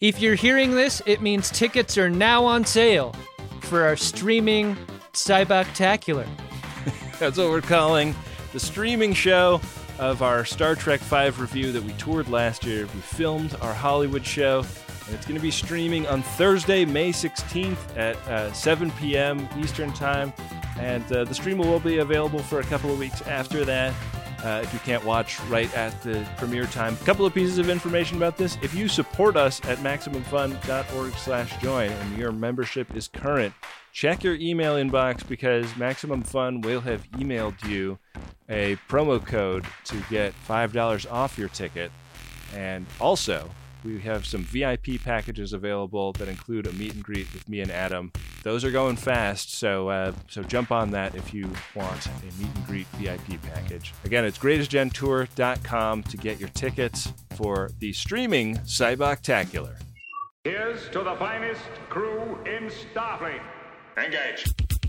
If you're hearing this, it means tickets are now on sale for our streaming Cyboctacular. That's what we're calling the streaming show of our Star Trek V review that we toured last year. We filmed our Hollywood show, and it's going to be streaming on Thursday, May 16th at 7 p.m. Eastern Time. And the stream will be available for a couple of weeks after that. If you can't watch right at the premiere time. A couple of pieces of information about this. If you support us at MaximumFun.org/join and your membership is current, check your email inbox because Maximum Fun will have emailed you a promo code to get $5 off your ticket. And also, we have some VIP packages available that include a meet and greet with me and Adam. Those are going fast, so jump on that if you want a meet and greet VIP package. Again, it's greatestgentour.com to get your tickets for the streaming Cyboctacular. Here's to the finest crew in Starfleet. Engage.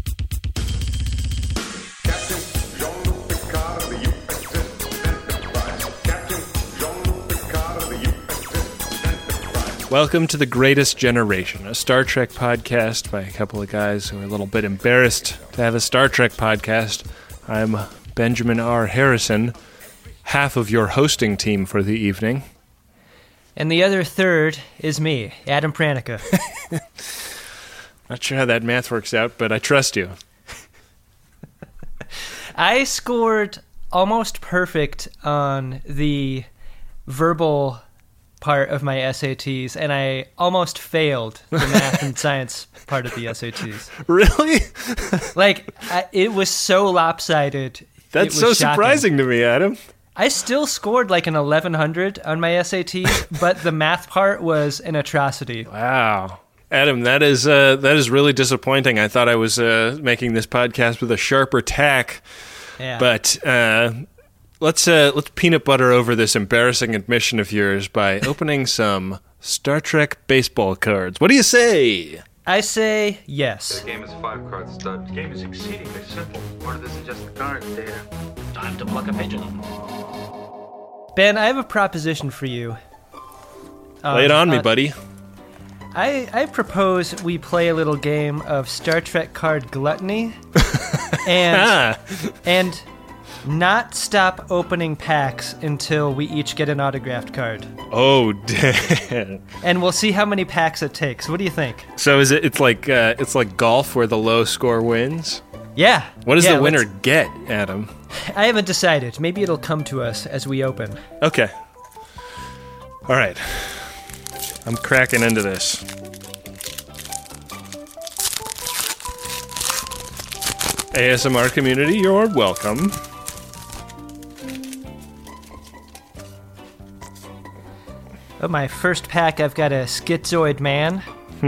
Captain Jean-Luc Picard of the USS Enterprise. Captain Jean-Luc Picard of the USS Enterprise. Welcome to The Greatest Generation, a Star Trek podcast by a couple of guys who are a little bit embarrassed to have a Star Trek podcast. I'm Benjamin R. Harrison, half of your hosting team for the evening. And the other third is me, Adam Pranica. Not sure how that math works out, but I trust you. I scored almost perfect on the verbal part of my SATs, and I almost failed the math and science part of the SATs. Really? It was so lopsided. That's so shocking. surprising to me, Adam. I still scored like an 1100 on my SATs, but the math part was an atrocity. Wow. Adam, that is really disappointing. I thought I was making this podcast with a sharper tack, Yeah. but let's peanut butter over this embarrassing admission of yours by opening some Star Trek baseball cards. What do you say? I say yes. The game is 5-card stud. The game is exceedingly simple. More than just the cards, Data. Time to pluck a pigeon. Ben, I have a proposition for you. Lay it on me, buddy. I propose we play a little game of Star Trek card gluttony and not stop opening packs until we each get an autographed card. Oh, damn. And we'll see how many packs it takes. What do you think? So it's like golf where the low score wins? Yeah. What does the winner get, Adam? I haven't decided. Maybe it'll come to us as we open. Okay. All right. I'm cracking into this. ASMR community, you're welcome. Oh, my first pack, I've got a Schizoid Man.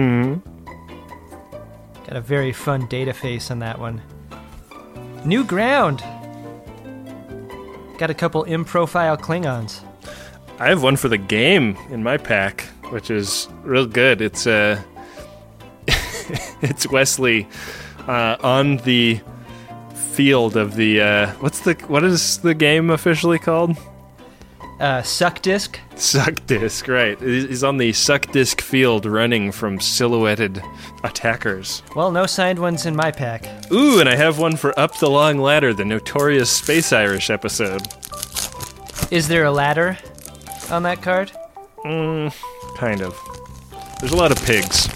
Got a very fun data face on that one. New Ground. Got a couple in-profile Klingons. I have one for the game in my pack, which is real good. It's it's Wesley on the field of the what is the game officially called? Suck Disc. Suck Disc, right. He's on the Suck Disc field running from silhouetted attackers. Well, no signed ones in my pack. Ooh, and I have one for Up the Long Ladder, the notorious Space Irish episode. Is there a ladder on that card? Kind of. There's a lot of pigs.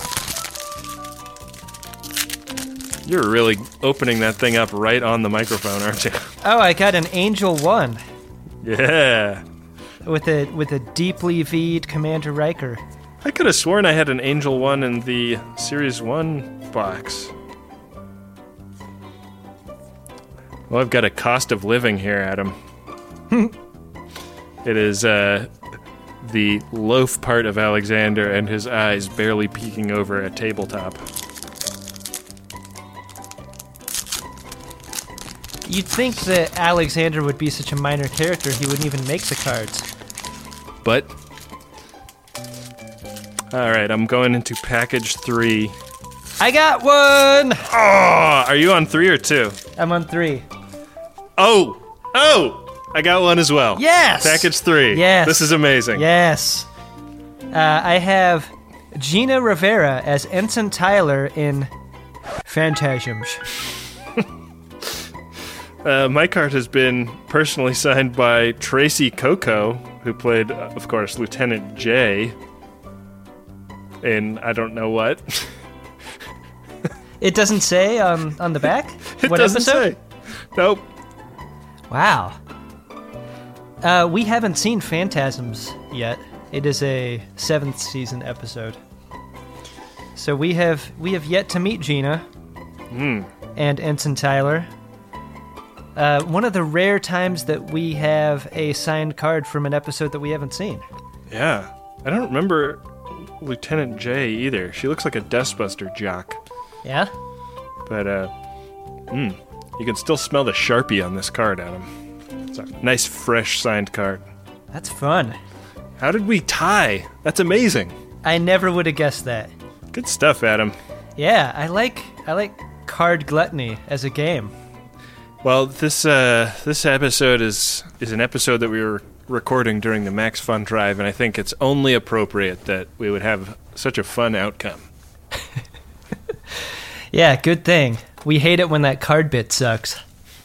You're really opening that thing up right on the microphone, aren't you? Oh, I got an Angel 1. Yeah. With a deeply V'd Commander Riker. I could have sworn I had an Angel 1 in the Series 1 box. Well, I've got a Cost of Living here, Adam. It is the loaf part of Alexander and his eyes barely peeking over a tabletop. You'd think that Alexander would be such a minor character he wouldn't even make the cards. But, alright, I'm going into package 3. I got one! Oh, are you on 3 or 2? I'm on 3. Oh! I got one as well. Yes! Package 3. Yes. This is amazing. Yes. I have Gina Rivera as Ensign Tyler in Phantasms. My card has been personally signed by Tracy Coco, who played, of course, Lieutenant J in I don't know what. It doesn't say on the back? It What doesn't episode? say. Nope. Wow. We haven't seen Phantasms yet. It is a 7th season episode. So we have yet to meet Gina and Ensign Tyler. One of the rare times that we have a signed card from an episode that we haven't seen. Yeah. I don't remember Lieutenant J either. She looks like a Dustbuster jock. Yeah? But, you can still smell the Sharpie on this card, Adam. It's a nice, fresh signed card. That's fun. How did we tie? That's amazing. I never would have guessed that. Good stuff, Adam. Yeah, I like card gluttony as a game. Well, this episode is an episode that we were recording during the Max Fun Drive, and I think it's only appropriate that we would have such a fun outcome. Yeah, good thing. We hate it when that card bit sucks.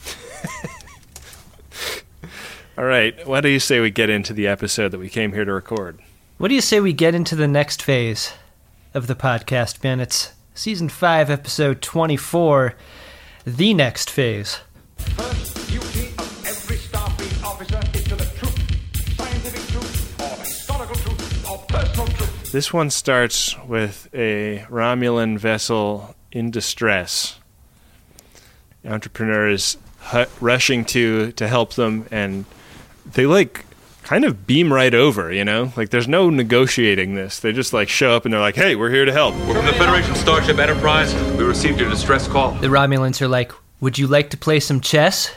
All right, why do you say we get into the episode that we came here to record? What do you say we get into the next phase of the podcast, Ben? It's Season 5, Episode 24, The Next Phase. First duty of every Starfleet officer is to the truth, scientific truth, or historical truth, or personal truth. This one starts with a Romulan vessel in distress. The Entrepreneur is rushing to help them, and they kind of beam right over, you know? Like, there's no negotiating this. They just show up and they're like, hey, we're here to help. We're from the Federation Starship Enterprise. We received your distress call. The Romulans are like, would you like to play some chess?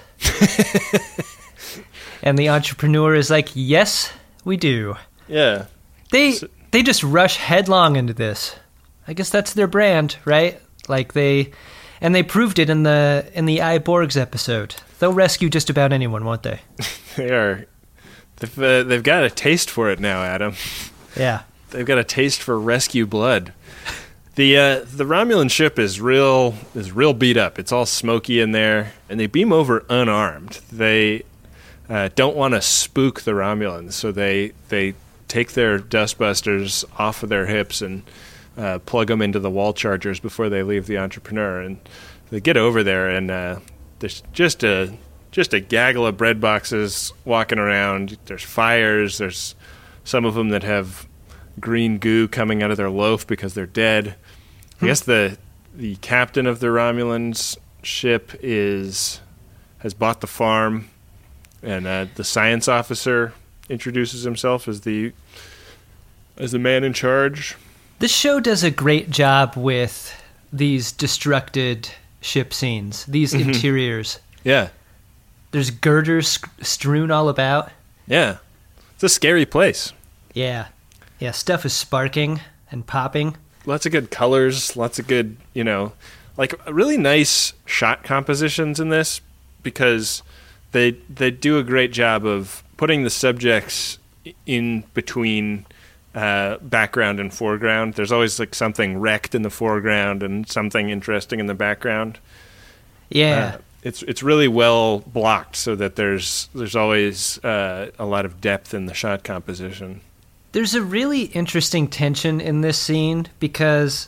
And the Entrepreneur is like, yes, we do. Yeah. They just rush headlong into this. I guess that's their brand, right? They proved it in the I, Borgs episode. They'll rescue just about anyone, won't they? They are. They've got a taste for it now, Adam. Yeah. They've got a taste for rescue blood. The Romulan ship is real beat up. It's all smoky in there, and they beam over unarmed. They don't want to spook the Romulans, so they take their dustbusters off of their hips and plug them into the wall chargers before they leave the Entrepreneur. And they get over there, and there's just a gaggle of bread boxes walking around. There's fires. There's some of them that have green goo coming out of their loaf because they're dead. I guess the captain of the Romulans ship has bought the farm, and the science officer introduces himself as the man in charge. This show does a great job with these destructed ship scenes, these interiors. Yeah. There's girders strewn all about. Yeah. It's a scary place. Yeah. Yeah, stuff is sparking and popping. Lots of good colors, lots of good, really nice shot compositions in this, because they do a great job of putting the subjects in between background and foreground. There's always something wrecked in the foreground and something interesting in the background. Yeah. It's really well blocked so that there's always a lot of depth in the shot composition. There's a really interesting tension in this scene because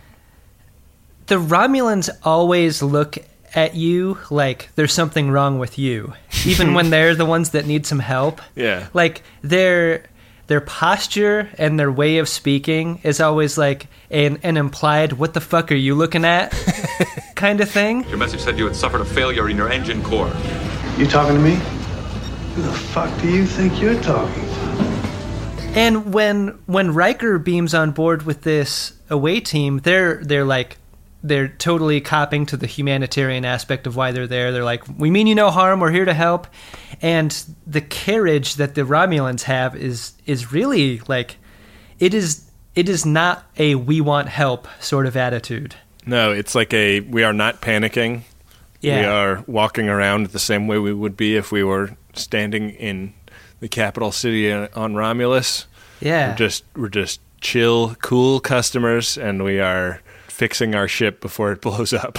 the Romulans always look at you like there's something wrong with you, even when they're the ones that need some help. Yeah. Their posture and their way of speaking is always like an implied, what the fuck are you looking at kind of thing. Your message said you had suffered a failure in your engine core. You talking to me? Who the fuck do you think you're talking to? And when Riker beams on board with this away team, they're totally copping to the humanitarian aspect of why they're there. They're like, we mean you no harm, we're here to help. And the carriage that the Romulans have is really it is not a we want help sort of attitude. No, it's like we are not panicking. Yeah. We are walking around the same way we would be if we were standing in the capital city on Romulus. Yeah. We're just chill, cool customers, and we are fixing our ship before it blows up.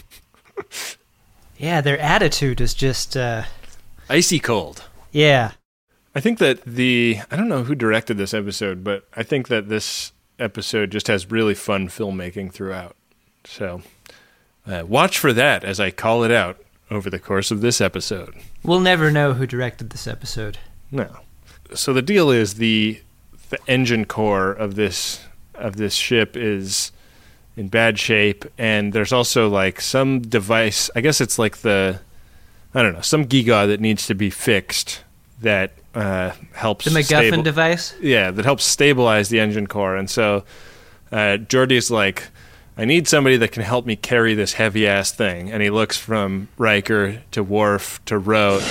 Yeah, their attitude is just, icy cold. yeah. I think that I don't know who directed this episode, but I think that this episode just has really fun filmmaking throughout. So watch for that as I call it out over the course of this episode. We'll never know who directed this episode. No. So the deal is the engine core of this ship is in bad shape, and there's also like some device, I guess it's like some giga that needs to be fixed that helps The MacGuffin device? Yeah, that helps stabilize the engine core. And so Geordi's like, I need somebody that can help me carry this heavy ass thing. And he looks from Riker to Worf to Ro.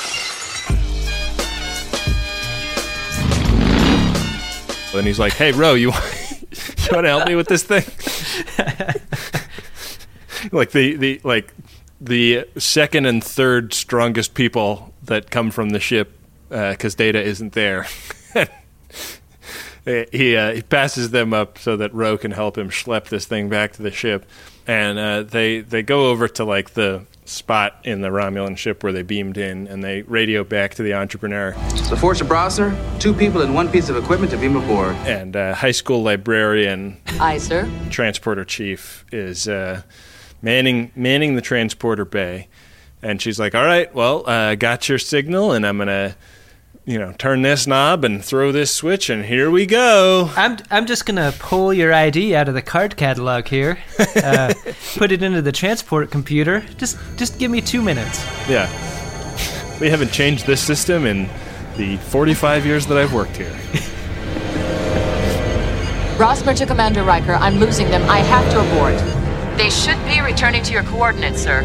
And he's like, hey, Ro, you want to help me with this thing? Like the second and third strongest people that come from the ship, because Data isn't there. He passes them up so that Ro can help him schlep this thing back to the ship, and they go over to like the spot in the Romulan ship where they beamed in, and they radio back to the Entrepreneur. The Force of Brosner, 2 people and 1 piece of equipment to beam aboard. And high school librarian, Aye, sir. transporter chief, is manning the transporter bay, and she's like, all right, well, got your signal, and I'm gonna turn this knob and throw this switch, and here we go. I'm just gonna pull your ID out of the card catalog here, put it into the transport computer. Just give me 2 minutes. Yeah. We haven't changed this system in the 45 years that I've worked here. Brosmer to Commander Riker. I'm losing them. I have to abort. They should be returning to your coordinates, sir.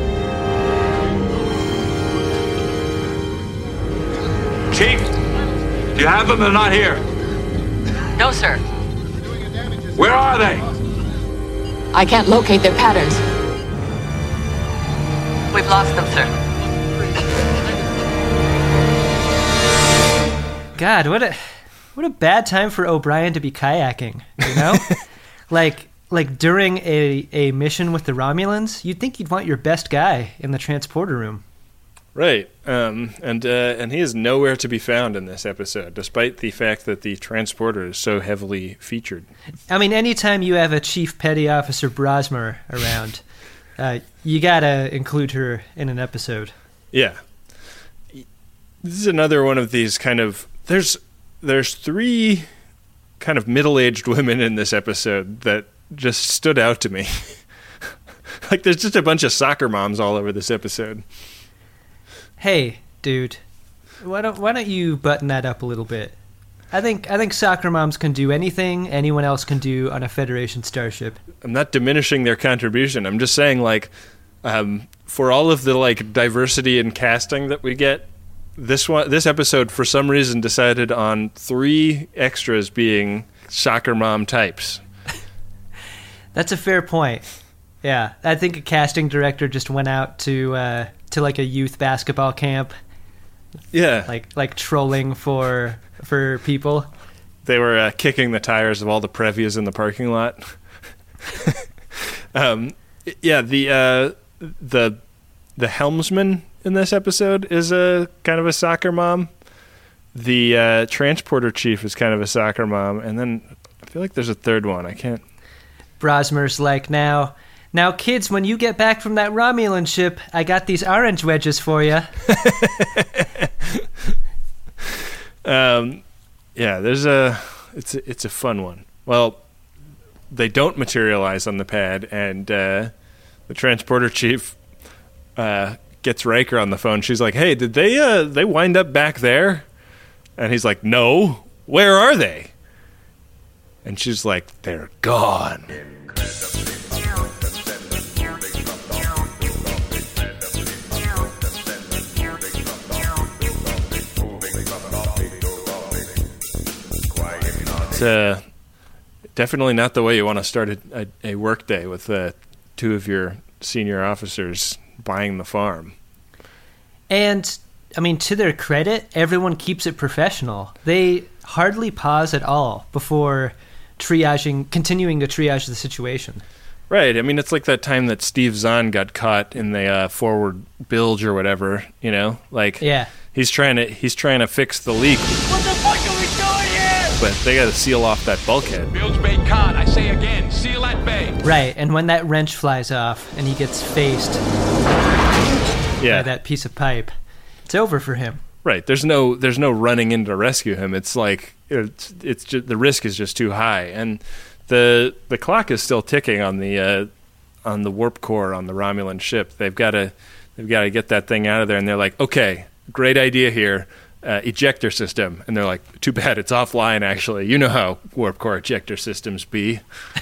Chief, do you have them? They're not here. No, sir. Where are they? I can't locate their patterns. We've lost them, sir. God, what a bad time for O'Brien to be kayaking, you know? like during a mission with the Romulans, you'd think you'd want your best guy in the transporter room. Right. And he is nowhere to be found in this episode, despite the fact that the transporter is so heavily featured. I mean, anytime you have a Chief Petty Officer Brosmer around, you gotta include her in an episode. Yeah. This is another one of these kind of... There's 3 kind of middle-aged women in this episode that just stood out to me. Like, there's just a bunch of soccer moms all over this episode. Hey, dude, why don't you button that up a little bit? I think soccer moms can do anything anyone else can do on a Federation starship. I'm not diminishing their contribution. I'm just saying, like, for all of the like diversity in casting that we get, this episode for some reason decided on 3 extras being soccer mom types. That's a fair point. Yeah, I think a casting director just went out to like a youth basketball camp. Yeah, like trolling for people. They were kicking the tires of all the Previas in the parking lot. Yeah, the helmsman in this episode is a kind of a soccer mom. The transporter chief is kind of a soccer mom, and then I feel like there's a third one. I can't. Brosmer's like, now, kids, when you get back from that Romulan ship, I got these orange wedges for you. Yeah, it's a fun one. Well, they don't materialize on the pad, and the transporter chief gets Riker on the phone. She's like, "Hey, did they wind up back there?" And he's like, "No. Where are they?" And she's like, "They're gone." It's definitely not the way you want to start a work day with 2 of your senior officers buying the farm. And I mean, to their credit, everyone keeps it professional. They hardly pause at all before continuing to triage the situation. Right. I mean, it's like that time that Steve Zahn got caught in the forward bilge or whatever. You know, like Yeah. he's trying to fix the leak, What the fuck are we doing here? but they got to seal off that bulkhead. Bilge Bay Con, I say again, seal that bay. Right, and when that wrench flies off and he gets faced Yeah. by that piece of pipe, it's over for him. Right. There's no running in to rescue him. It's like it's just, the risk is just too high, and the clock is still ticking on the warp core on the Romulan ship. They've got to get that thing out of there, and they're like, okay, great idea here, ejector system, and they're like, too bad it's offline. Actually, you know how warp core ejector systems be.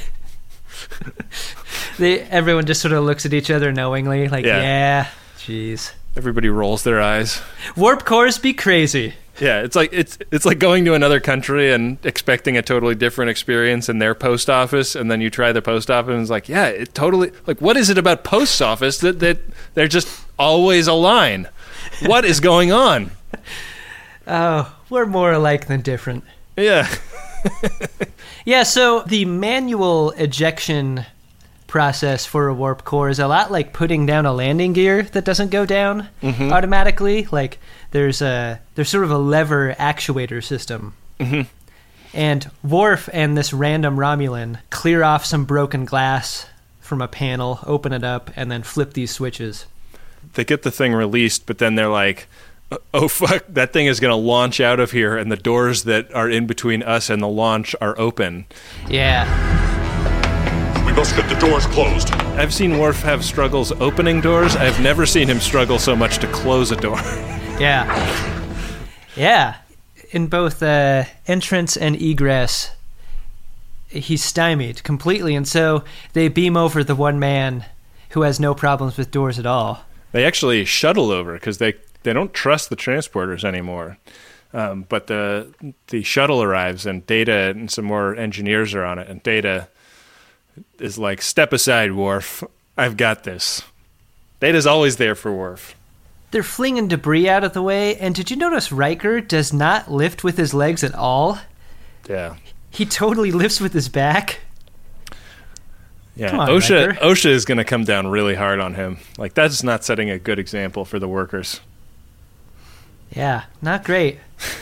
Everyone just sort of looks at each other knowingly, like, Yeah. jeez. Everybody rolls their eyes. Warp cores be crazy. Yeah, it's like going to another country and expecting a totally different experience in their post office, and then you try the post office and it's like, yeah, it totally, like, what is it about post office that they're just always a line? What is going on? Oh, we're more alike than different. Yeah. Yeah, so the manual ejection process for a warp core is a lot like putting down a landing gear that doesn't go down automatically. Like there's sort of a lever actuator system. And Worf and this random Romulan clear off some broken glass from a panel, open it up, and then flip these switches. They get the thing released, but then they're like, oh fuck, that thing is going to launch out of here, and the doors that are in between us and the launch are open. Yeah. We must get the doors closed. I've seen Worf have struggles opening doors. I've never seen him struggle so much to close a door. Yeah. Yeah. In both entrance and egress, he's stymied completely, and so they beam over the one man who has no problems with doors at all. They actually shuttle over because they don't trust the transporters anymore. But the shuttle arrives, and Data and some more engineers are on it, and Data is like, step aside, Worf. I've got this. Data's always there for Worf. They're flinging debris out of the way, and did you notice Riker does not lift with his legs at all? Yeah. He totally lifts with his back. Yeah, Come on, OSHA Riker. OSHA is going to come down really hard on him. Like, that's not setting a good example for the workers. Yeah, not great.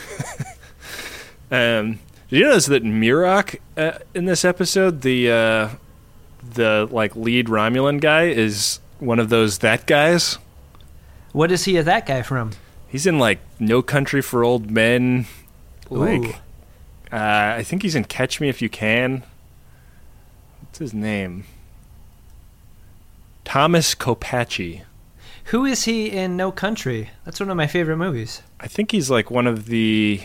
Did you notice that Mirok in this episode, the like lead Romulan guy, is one of those that guys? What is he a that guy from? He's in like No Country for Old Men. Like, Ooh. I think he's in Catch Me If You Can. What's his name? Thomas Kopachi. Who is he in No Country? That's one of my favorite movies. I think he's like one of the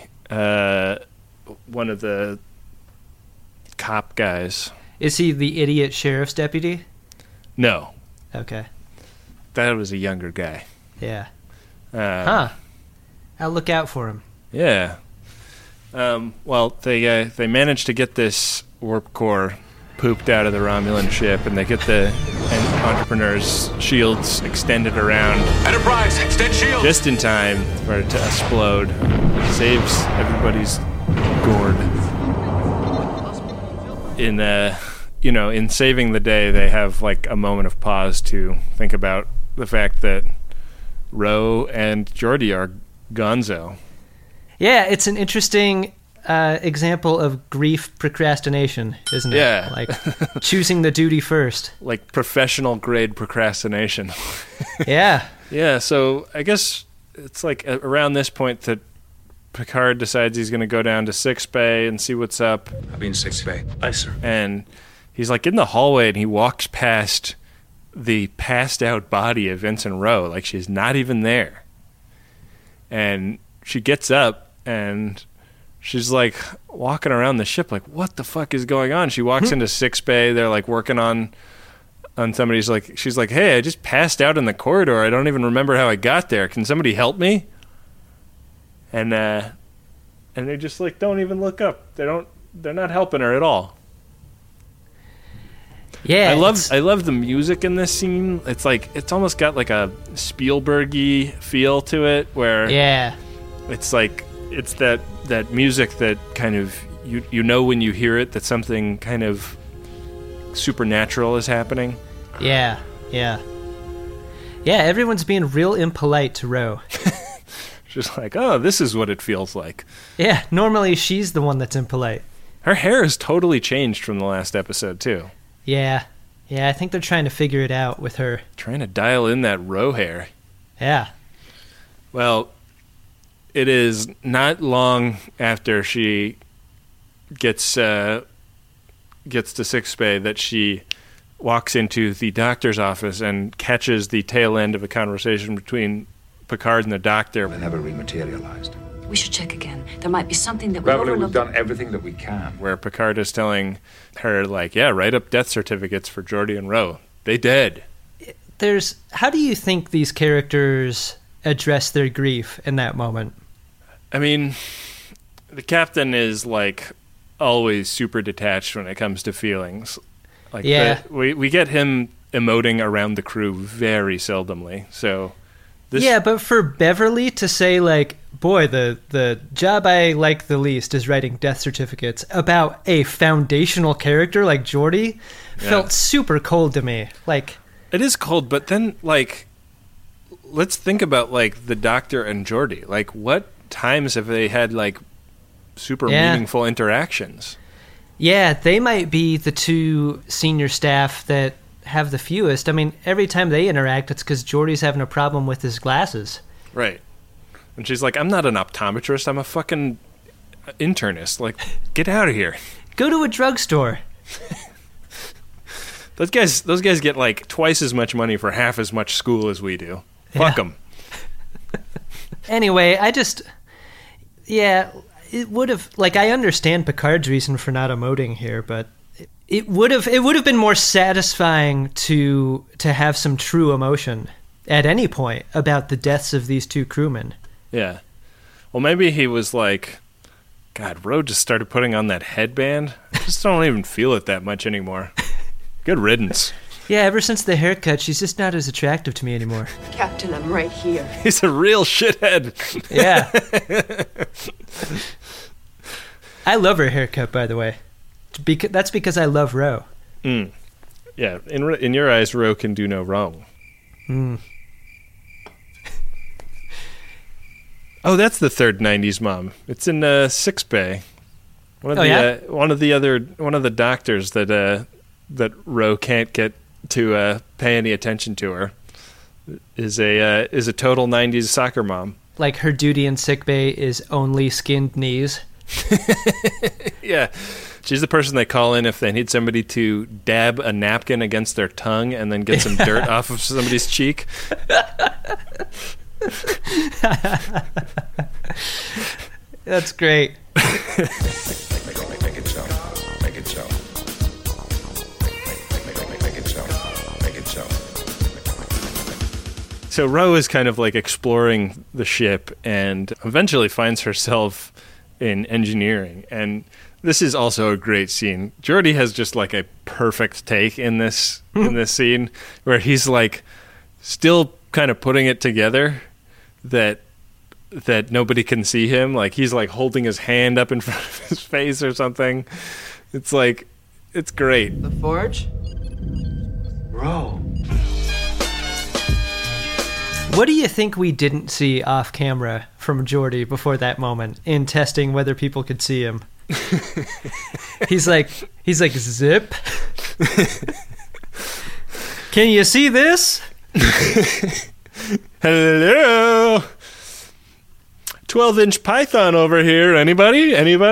cop guys. Is he the idiot sheriff's deputy? No, Okay. that was a younger guy. Yeah. I'll look out for him. Yeah. Well, they managed to get this warp core pooped out of the Romulan ship, and they get the Entrepreneur's shields extended around Enterprise, extend shield. just in time for it to explode. Saves everybody's gourd. In saving the day, they have like a moment of pause to think about the fact that Ro and Geordi are gonzo. Yeah, it's an interesting example of grief procrastination, isn't it? Yeah. Like choosing the duty first. Like professional grade procrastination. Yeah. Yeah, so I guess it's like around this point that Picard decides he's going to go down to Sickbay and see what's up. I'll be in 6th Bay. Aye, sir. And he's like in the hallway, and he walks past the passed out body of Vincent Rowe, like she's not even there. And she gets up, and she's like walking around the ship like, what the fuck is going on? She walks into Sickbay. They're like working on somebody's like, she's like, hey, I just passed out in the corridor. I don't even remember how I got there. Can somebody help me? And they just like don't even look up. They're not helping her at all. Yeah. I love the music in this scene. It's like it's almost got like a Spielberg-y feel to it, where Yeah. it's like it's that that music that kind of you know when you hear it that something kind of supernatural is happening. Yeah. Everyone's being real impolite to Ro. Just like, oh, this is what it feels like. Yeah, normally she's the one that's impolite. Her hair has totally changed from the last episode too. Yeah, I think they're trying to figure it out with her. Trying to dial in that Ro hair. Yeah. Well, it is not long after she gets to sickbay that she walks into the doctor's office and catches the tail end of a conversation between Picard and the doctor. They never rematerialized. We should check again. There might be something that we Beverly, we've overlooked. done everything that we can. Where Picard is telling her, like, yeah, write up death certificates for Geordi and Ro. They dead. How do you think these characters address their grief in that moment? I mean, the captain is, like, always super detached when it comes to feelings. Like, yeah. We get him emoting around the crew very seldomly, so... Yeah, but for Beverly to say, like, boy, the job I like the least is writing death certificates about a foundational character like Geordi felt super cold to me. Like, it is cold, but then, like, let's think about, like, the Doctor and Geordi. Like, what times have they had, like, super meaningful interactions? Yeah, they might be the two senior staff that have the fewest. I mean, every time they interact, it's because Geordi's having a problem with his glasses. Right. And she's like, I'm not an optometrist. I'm a fucking internist. Like, get out of here. Go to a drugstore. Those guys get, like, twice as much money for half as much school as we do. Fuck them. Anyway, it would have, like, I understand Picard's reason for not emoting here, but it would have been more satisfying to have some true emotion at any point about the deaths of these two crewmen. Yeah. Well, maybe he was like, God, Ro just started putting on that headband. I just don't even feel it that much anymore. Good riddance. Yeah, ever since the haircut, she's just not as attractive to me anymore. Captain, I'm right here. He's a real shithead. Yeah. I love her haircut, by the way. That's because I love Ro. Mm. Yeah, in your eyes, Ro can do no wrong. Mm. Oh, that's the third '90s mom. It's in sickbay. One of the doctors that Ro can't get to pay any attention to her is a total '90s soccer mom. Like her duty in sickbay is only skinned knees. Yeah. She's the person they call in if they need somebody to dab a napkin against their tongue and then get some dirt off of somebody's cheek. That's great. Make it so. Make it so. Make it so. Make it so. So Ro is kind of like exploring the ship and eventually finds herself in engineering, and this is also a great scene. Geordi has just like a perfect take in this scene where he's like still kind of putting it together that nobody can see him. Like he's like holding his hand up in front of his face or something. It's like, it's great. The Forge? Ro. What do you think we didn't see off camera from Geordi before that moment in testing whether people could see him? He's like, zip. Can you see this? Hello. 12-inch python over here. Anybody?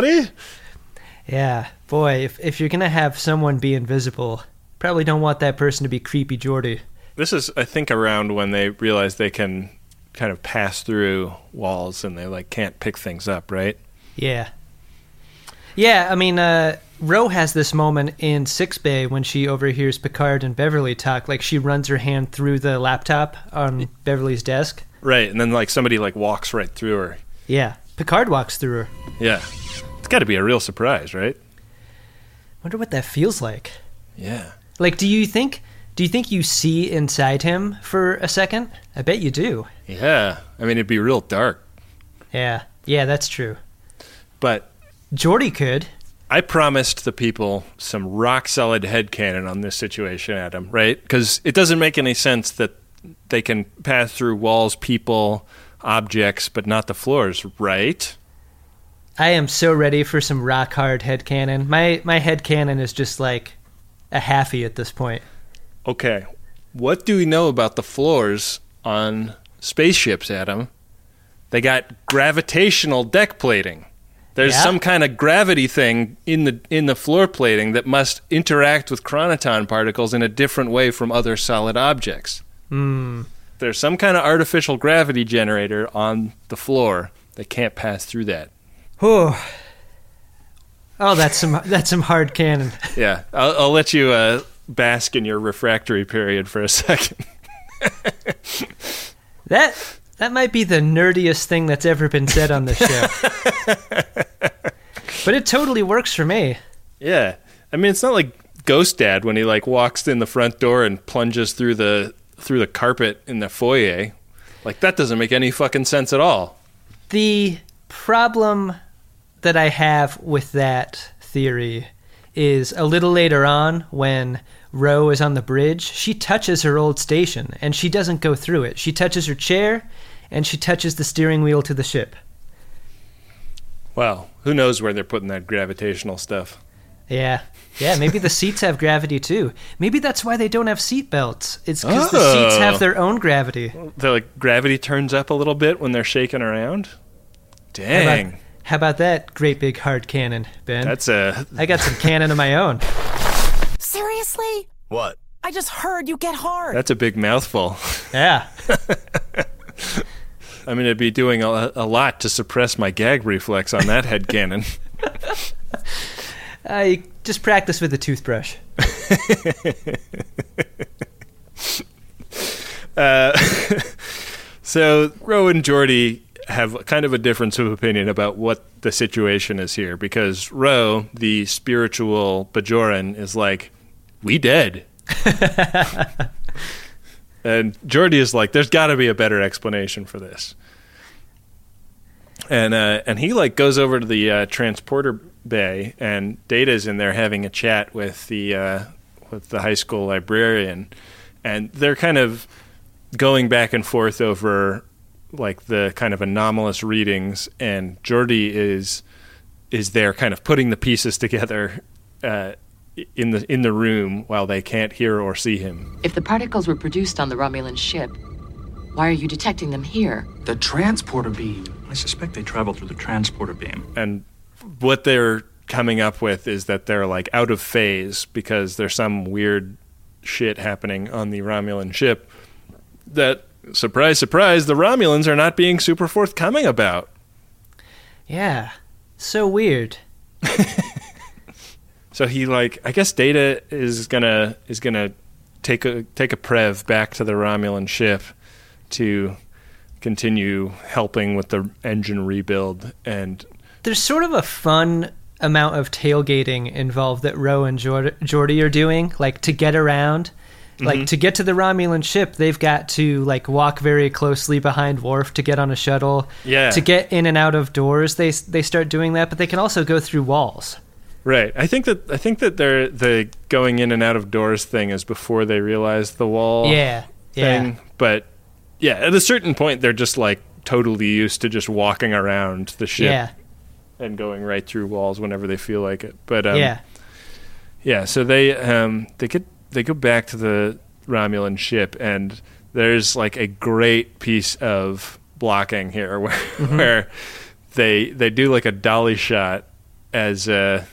Yeah, boy, if you're gonna have someone be invisible, probably don't want that person to be creepy Geordi. This is, I think, around when they realize they can kind of pass through walls and they like can't pick things up, right? Yeah. I mean, Ro has this moment in sickbay when she overhears Picard and Beverly talk. Like she runs her hand through the laptop on Beverly's desk. Right, and then like somebody like walks right through her. Yeah, Picard walks through her. Yeah, it's got to be a real surprise, right? Wonder what that feels like. Yeah. Like, do you think you see inside him for a second? I bet you do. Yeah, I mean it'd be real dark. Yeah, that's true. But Geordi could. I promised the people some rock-solid headcanon on this situation, Adam, right? Because it doesn't make any sense that they can pass through walls, people, objects, but not the floors, right? I am so ready for some rock-hard headcanon. My headcanon is just like a halfie at this point. Okay. What do we know about the floors on spaceships, Adam? They got gravitational deck plating. There's some kind of gravity thing in the floor plating that must interact with chronoton particles in a different way from other solid objects. There's some kind of artificial gravity generator on the floor that can't pass through that. Oh, that's some hard cannon. Yeah, I'll let you bask in your refractory period for a second. That might be the nerdiest thing that's ever been said on this show. But it totally works for me. Yeah. I mean, it's not like Ghost Dad when he like walks in the front door and plunges through the carpet in the foyer. Like, that doesn't make any fucking sense at all. The problem that I have with that theory is a little later on when Ro is on the bridge, she touches her old station, and she doesn't go through it. She touches her chair, and she touches the steering wheel to the ship. Well, who knows where they're putting that gravitational stuff. Yeah, maybe the seats have gravity, too. Maybe that's why they don't have seat belts. It's because the seats have their own gravity. The gravity turns up a little bit when they're shaking around? Dang. How about that great big hard cannon, Ben? I got some cannon of my own. Seriously? What? I just heard you get hard. That's a big mouthful. Yeah. I'm going to be doing a lot to suppress my gag reflex on that headcanon. I just practice with a toothbrush. So Ro and Geordi have kind of a difference of opinion about what the situation is here, because Ro, the spiritual Bajoran, is like, we dead. And Geordi is like, there's got to be a better explanation for this. And he like goes over to the transporter bay, and Data's in there having a chat with the high school librarian, and they're kind of going back and forth over like the kind of anomalous readings, and Geordi is there kind of putting the pieces together in the room while they can't hear or see him. If the particles were produced on the Romulan ship, why are you detecting them here? The transporter beam. I suspect they traveled through the transporter beam. And what they're coming up with is that they're like out of phase because there's some weird shit happening on the Romulan ship that, surprise, surprise, the Romulans are not being super forthcoming about. Yeah, so weird. So he like, I guess Data is gonna take a Prev back to the Romulan ship to continue helping with the engine rebuild. And there's sort of a fun amount of tailgating involved that Ro and Geordi are doing, like to get around. Like, to get to the Romulan ship, they've got to, like, walk very closely behind Worf to get on a shuttle. Yeah. To get in and out of doors, they start doing that, but they can also go through walls. Right. I think that the going in and out of doors thing is before they realize the wall thing. Yeah. But, yeah, at a certain point, they're just, like, totally used to just walking around the ship and going right through walls whenever they feel like it. But, yeah, so they go back to the Romulan ship, and there's like a great piece of blocking here where they do like a dolly shot as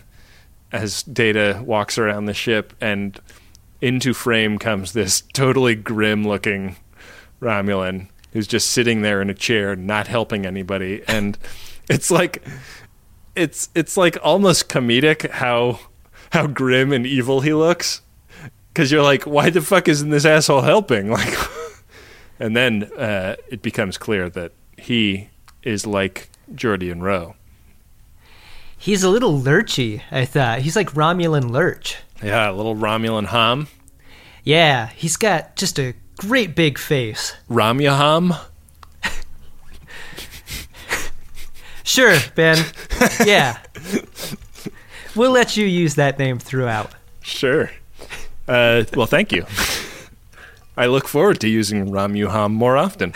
Data walks around the ship, and into frame comes this totally grim looking Romulan who's just sitting there in a chair not helping anybody, and it's like almost comedic how grim and evil he looks. Because you're like, why the fuck isn't this asshole helping? Like, and then it becomes clear that he is like Geordi and Ro. He's a little lurchy, I thought. He's like Romulan Lurch. Yeah, a little Romulan Ham. Yeah, he's got just a great big face. Romulham? Sure, Ben. Yeah. We'll let you use that name throughout. Sure. Well, thank you. I look forward to using Romuham more often.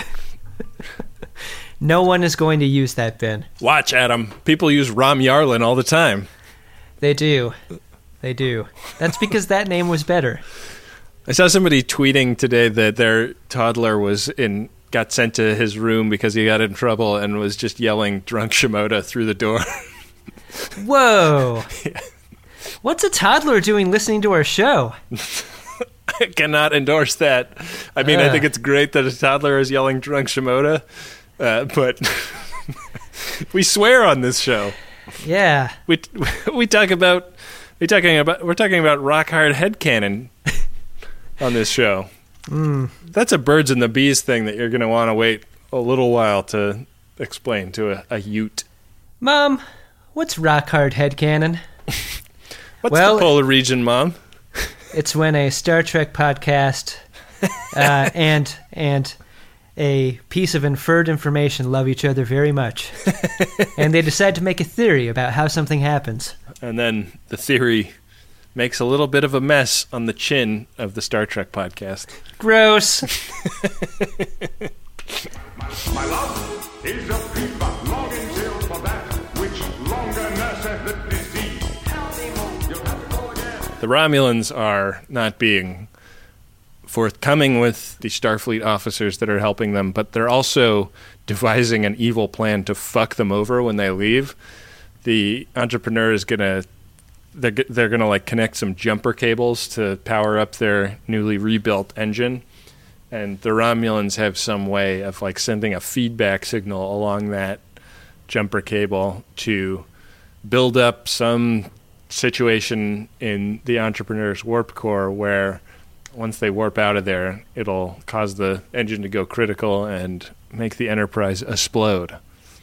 No one is going to use that, Ben. Watch, Adam. People use Rom Yarlin all the time. They do. They do. That's because that name was better. I saw somebody tweeting today that their toddler got sent to his room because he got in trouble and was just yelling drunk Shimoda through the door. Whoa. Yeah. What's a toddler doing listening to our show? I cannot endorse that. I mean, I think it's great that a toddler is yelling drunk Shimoda, but we swear on this show. Yeah. We're talking about rock hard headcanon on this show. That's a birds and the bees thing that you're going to want to wait a little while to explain to a Ute. Mom, what's rock hard headcanon? What's the polar region, Mom? It's when a Star Trek podcast and a piece of inferred information love each other very much. And they decide to make a theory about how something happens. And then the theory makes a little bit of a mess on the chin of the Star Trek podcast. Gross. My love is a peep, but long in jail for that which longer nurseth the disease. The Romulans are not being forthcoming with the Starfleet officers that are helping them, but they're also devising an evil plan to fuck them over when they leave. The Entrepreneur is they're gonna like connect some jumper cables to power up their newly rebuilt engine, and the Romulans have some way of like sending a feedback signal along that jumper cable to build up some situation in the Entrepreneur's warp core where once they warp out of there, it'll cause the engine to go critical and make the Enterprise explode.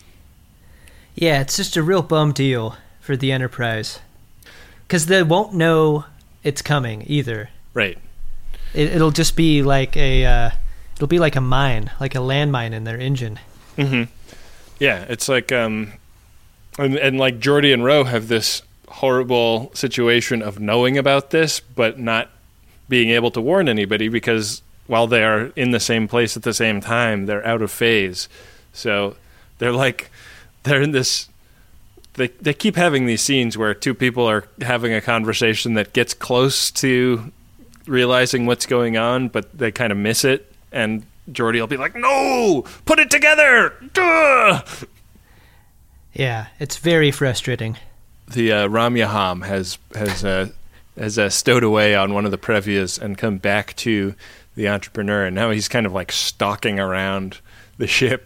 Yeah, it's just a real bum deal for the Enterprise. Because they won't know it's coming either. Right. It'll just be like it'll be like a mine, like a landmine in their engine. Mm-hmm. Yeah, it's like, and like Geordi and Ro have this horrible situation of knowing about this, but not being able to warn anybody because while they are in the same place at the same time, they're out of phase. So they're in this. They keep having these scenes where two people are having a conversation that gets close to realizing what's going on, but they kind of miss it. And Geordi will be like, "No, put it together!" Duh! Yeah, it's very frustrating. The Romuham has stowed away on one of the Previas and come back to the Entrepreneur, and now he's kind of like stalking around the ship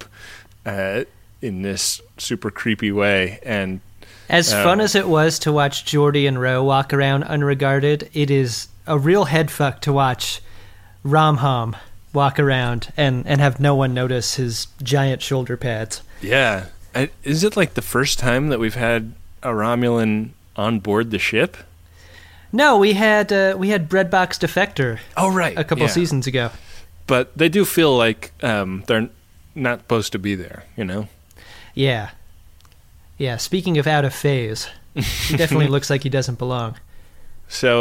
in this super creepy way. And as fun as it was to watch Geordi and Ro walk around unregarded, it is a real headfuck to watch Romham walk around and have no one notice his giant shoulder pads. Yeah. Is it like the first time that we've had a Romulan on board the ship? No, we had Breadbox Defector. Oh, right. A couple seasons ago. But they do feel like they're not supposed to be there, you know? Yeah. Yeah, speaking of out of phase, he definitely looks like he doesn't belong. So,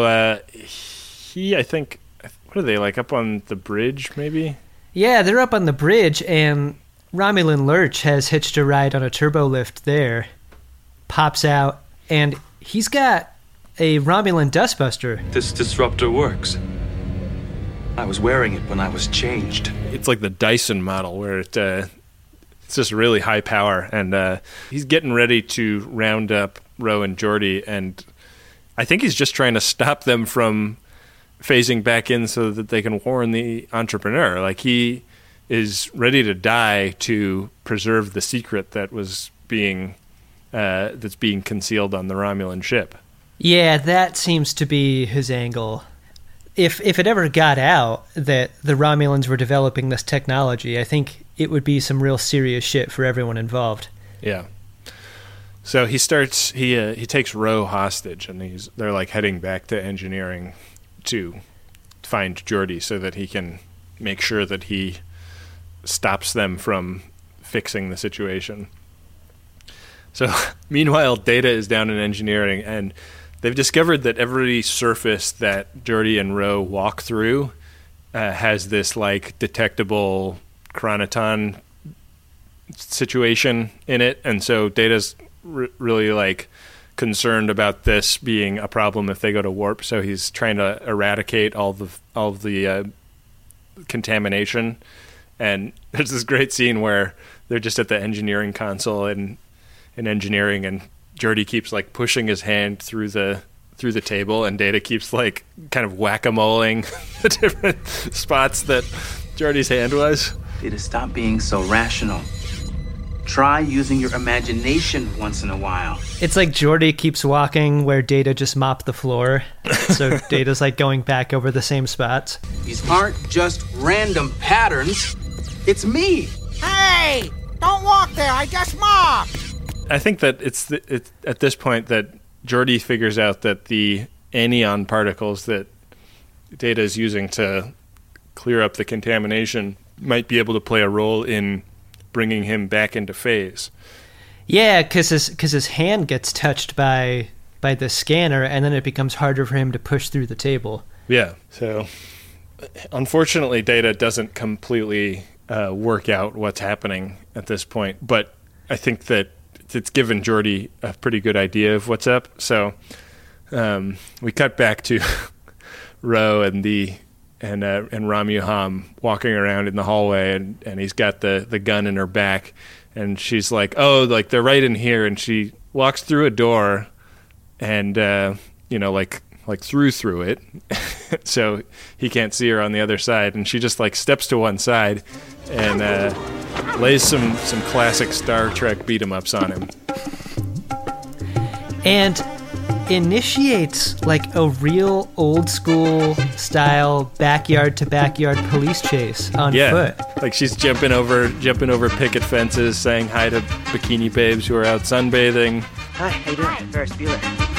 I think, what are they, like up on the bridge, maybe? Yeah, they're up on the bridge, and Romulan Lurch has hitched a ride on a turbo lift there. Pops out, and he's got a Romulan dustbuster. This disruptor works. I was wearing it when I was changed. It's like the Dyson model where it's just really high power, and he's getting ready to round up Ro and Geordi, and I think he's just trying to stop them from phasing back in so that they can warn the Entrepreneur. Like, he is ready to die to preserve the secret that was that's being concealed on the Romulan ship. Yeah, that seems to be his angle. If it ever got out that the Romulans were developing this technology, I think it would be some real serious shit for everyone involved. Yeah. So he takes Ro hostage, and they're like heading back to engineering to find Geordi so that he can make sure that he stops them from fixing the situation. So meanwhile, Data is down in engineering, and they've discovered that every surface that Geordi and Ro walk through has this like detectable chronoton situation in it, and so Data's really like concerned about this being a problem if they go to warp. So he's trying to eradicate all of the contamination. And there's this great scene where they're just at the engineering console in engineering, and Geordi keeps like pushing his hand through the table, and Data keeps like kind of whack-a-moling the different spots that Geordi's hand was. Data, stop being so rational. Try using your imagination once in a while. It's like Geordi keeps walking where Data just mopped the floor. So Data's like going back over the same spots. These aren't just random patterns. It's me. Hey! Don't walk there. I just mopped. I think that it's at this point that Geordi figures out that the anion particles that Data is using to clear up the contamination might be able to play a role in bringing him back into phase. Yeah, because his hand gets touched by the scanner, and then it becomes harder for him to push through the table. Yeah, so unfortunately Data doesn't completely work out what's happening at this point, but I think that it's given Geordi a pretty good idea of what's up. So we cut back to Ro and Ramuham walking around in the hallway, and he's got the gun in her back, and she's like, oh, like they're right in here, and she walks through a door and like through it so he can't see her on the other side, and she just like steps to one side and lays some classic Star Trek beat 'em ups on him, and initiates like a real old school style backyard to backyard police chase on foot. Like she's jumping over picket fences, saying hi to bikini babes who are out sunbathing. Hi, how you doing? Ferris Bueller.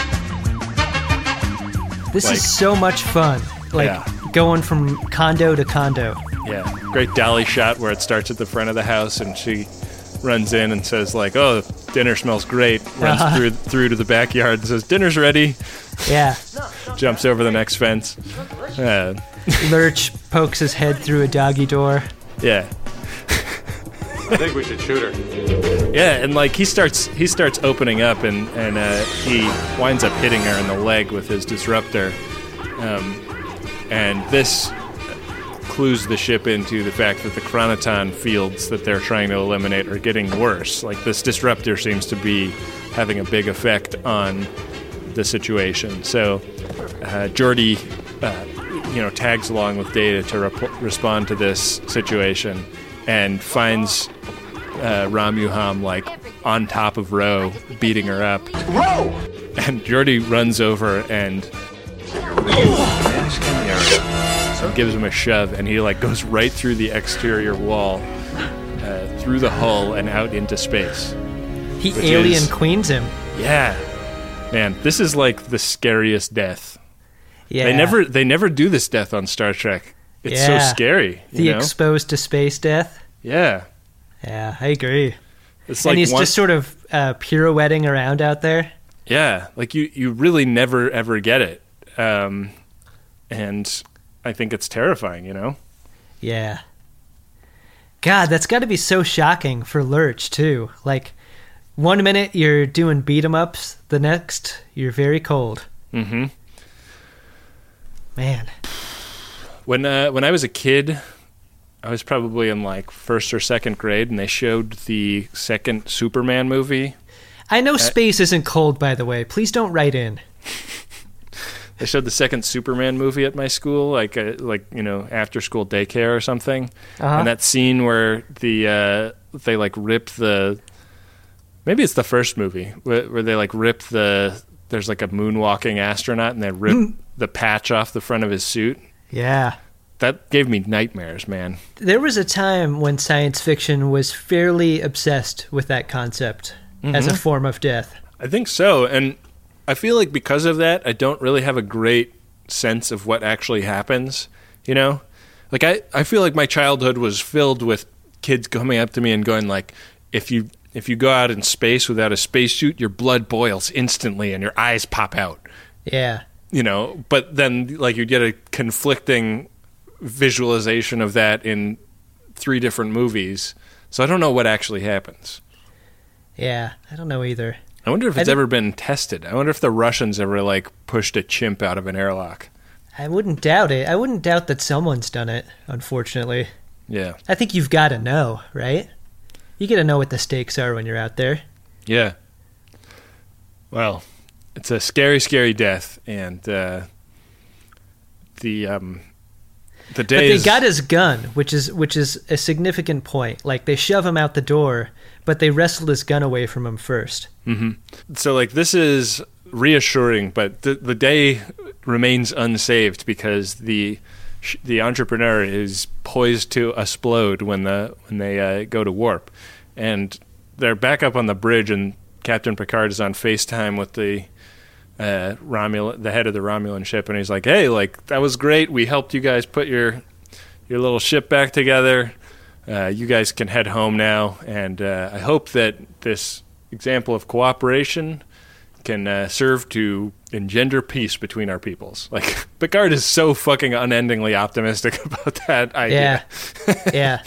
This is so much fun. Going from condo to condo. Yeah, great dolly shot where it starts at the front of the house, and she runs in and says like, "Oh, dinner smells great." Runs through to the backyard and says, "Dinner's ready." Yeah. Jumps over the next fence. Lurch pokes his head through a doggy door. Yeah. I think we should shoot her. Yeah, and like he starts opening up, and he winds up hitting her in the leg with his disruptor, and this clues the ship into the fact that the chronoton fields that they're trying to eliminate are getting worse. Like this disruptor seems to be having a big effect on the situation. So Geordi, tags along with Data to respond to this situation, and finds Ramuham like on top of Ro, beating her up. Ro! And Geordi runs over and gives him a shove, and he like goes right through the exterior wall, through the hull and out into space. He alien queens him. Yeah, man, this is like the scariest death. Yeah, they never do this death on Star Trek. It's so scary. The exposed to space death. Yeah. Yeah, I agree. It's like, and he's just sort of pirouetting around out there. Yeah, like you really never ever get it, and I think it's terrifying. Yeah. God, that's got to be so shocking for Lurch too. Like, one minute you're doing beat 'em ups, the next you're very cold. Mm-hmm. Man. When I was a kid, I was probably in like first or second grade, and they showed the second Superman movie. I know space isn't cold, by the way. Please don't write in. They showed the second Superman movie at my school, like after school daycare or something. Uh-huh. And that scene where they like rip maybe it's the first movie where they like rip there's like a moonwalking astronaut, and they rip the patch off the front of his suit. Yeah. That gave me nightmares, man. There was a time when science fiction was fairly obsessed with that concept as a form of death. I think so, and I feel like because of that, I don't really have a great sense of what actually happens, Like, I feel like my childhood was filled with kids coming up to me and going like, if you if you go out in space without a spacesuit, your blood boils instantly and your eyes pop out. Yeah. You know, but then like you get a conflicting visualization of that in 3 different movies. So I don't know what actually happens. Yeah, I don't know either. I wonder if it's ever been tested. I wonder if the Russians ever like pushed a chimp out of an airlock. I wouldn't doubt it. I wouldn't doubt that someone's done it, unfortunately. Yeah. I think you've got to know, right? You got to know what the stakes are when you're out there. Yeah. Well, it's a scary, scary death, and the day. But they got his gun, which is a significant point. Like they shove him out the door, but they wrestled his gun away from him first. Mm-hmm. So like this is reassuring, but the day remains unsaved because the entrepreneur is poised to explode when they go to warp, and they're back up on the bridge, and Captain Picard is on FaceTime with the head of the Romulan ship, and he's like, "Hey, like that was great. We helped you guys put your little ship back together. You guys can head home now, and I hope that this example of cooperation can serve to engender peace between our peoples." Like Picard is so fucking unendingly optimistic about that idea. Yeah.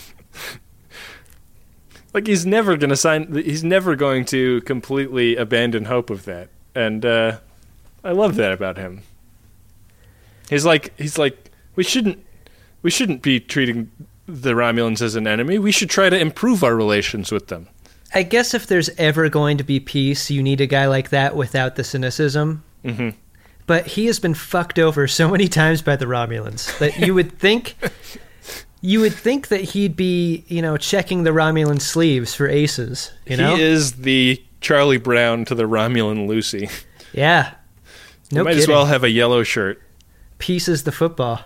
Like he's never going to completely abandon hope of that. And I love that about him. He's like we shouldn't be treating the Romulans as an enemy. We should try to improve our relations with them. I guess if there's ever going to be peace, you need a guy like that without the cynicism. Mm-hmm. But he has been fucked over so many times by the Romulans that you would think that he'd be, checking the Romulan sleeves for aces. You know, he is the Charlie Brown to the Romulan Lucy. Yeah, no might kidding. as well have a yellow shirt. Peace is the football.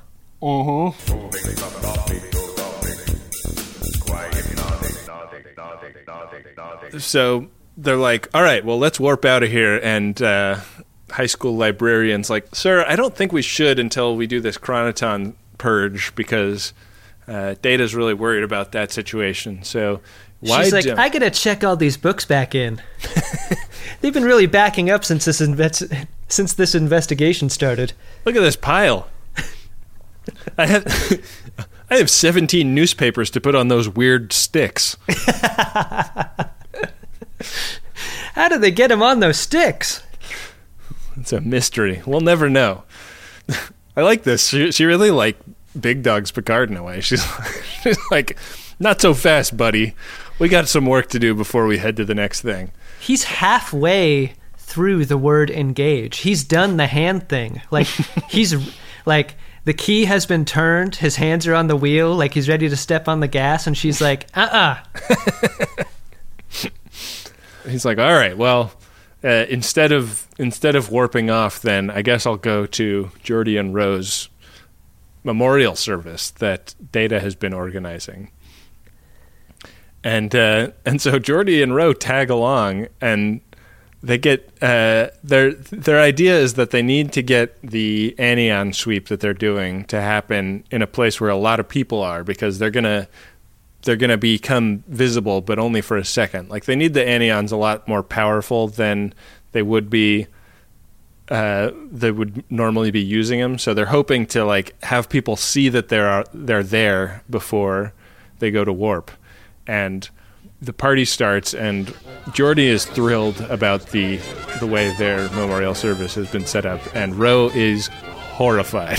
So they're like, all right, well, let's warp out of here. And high school librarian's like, sir, I don't think we should until we do this Chronoton purge because Data's really worried about that situation. So why? She's like, I gotta check all these books back in. They've been really backing up since this investigation started. Look at this pile. I have 17 newspapers to put on those weird sticks. How did they get him on those sticks? It's a mystery. We'll never know. I like this. She really like big dogs Picard in a way. She's like, not so fast, buddy. We got some work to do before we head to the next thing. He's halfway through the word engage. He's done the hand thing. Like he's like the key has been turned. His hands are on the wheel. Like he's ready to step on the gas. And she's like, He's like, all right, well, instead of warping off, then I guess I'll go to Geordi and Ro's memorial service that Data has been organizing. And so Geordi and Ro tag along, and they get their idea is that they need to get the anion sweep that they're doing to happen in a place where a lot of people are, because they're gonna become visible, but only for a second. Like they need the anions a lot more powerful than they would be. They would normally be using them, so they're hoping to like have people see that they're there before they go to warp. And the party starts, and Geordi is thrilled about the way their memorial service has been set up, and Ro is horrified.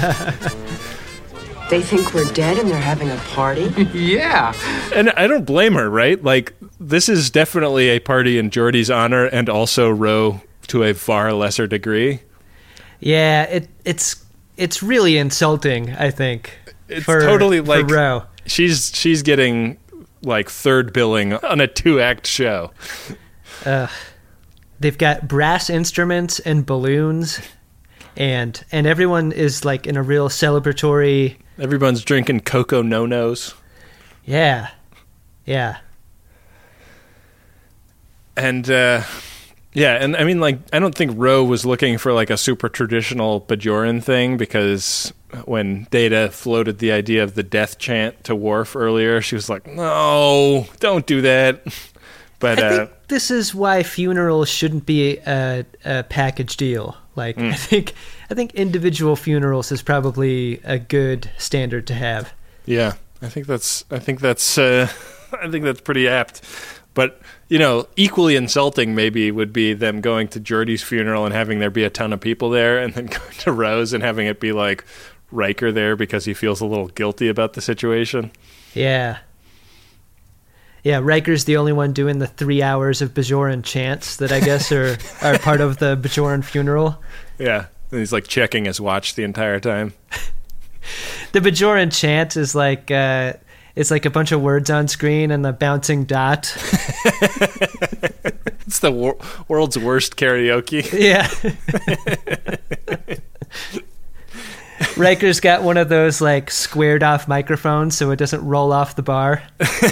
They think we're dead and they're having a party? Yeah. And I don't blame her, right? Like, this is definitely a party in Geordi's honor, and also Ro to a far lesser degree. Yeah, it's really insulting, I think. It's totally like Ro. She's getting like third billing on a 2-act show. They've got brass instruments and balloons, and everyone is like in a real celebratory. Everyone's drinking Coco No-Nos. Yeah. And and I mean, like, I don't think Ro was looking for like a super traditional Bajoran thing, because when Data floated the idea of the death chant to Worf earlier, she was like, no, don't do that. But I think this is why funerals shouldn't be a package deal. Like, I think individual funerals is probably a good standard to have. Yeah, I think that's pretty apt. But, equally insulting maybe would be them going to Geordi's funeral and having there be a ton of people there, and then going to Rose and having it be like Riker there because he feels a little guilty about the situation. Yeah. Yeah, Riker's the only one doing the 3 hours of Bajoran chants that I guess are part of the Bajoran funeral. Yeah, and he's like checking his watch the entire time. The Bajoran chant is like it's like a bunch of words on screen and the bouncing dot. It's the world's worst karaoke. Yeah. Riker's got one of those like squared off microphones so it doesn't roll off the bar.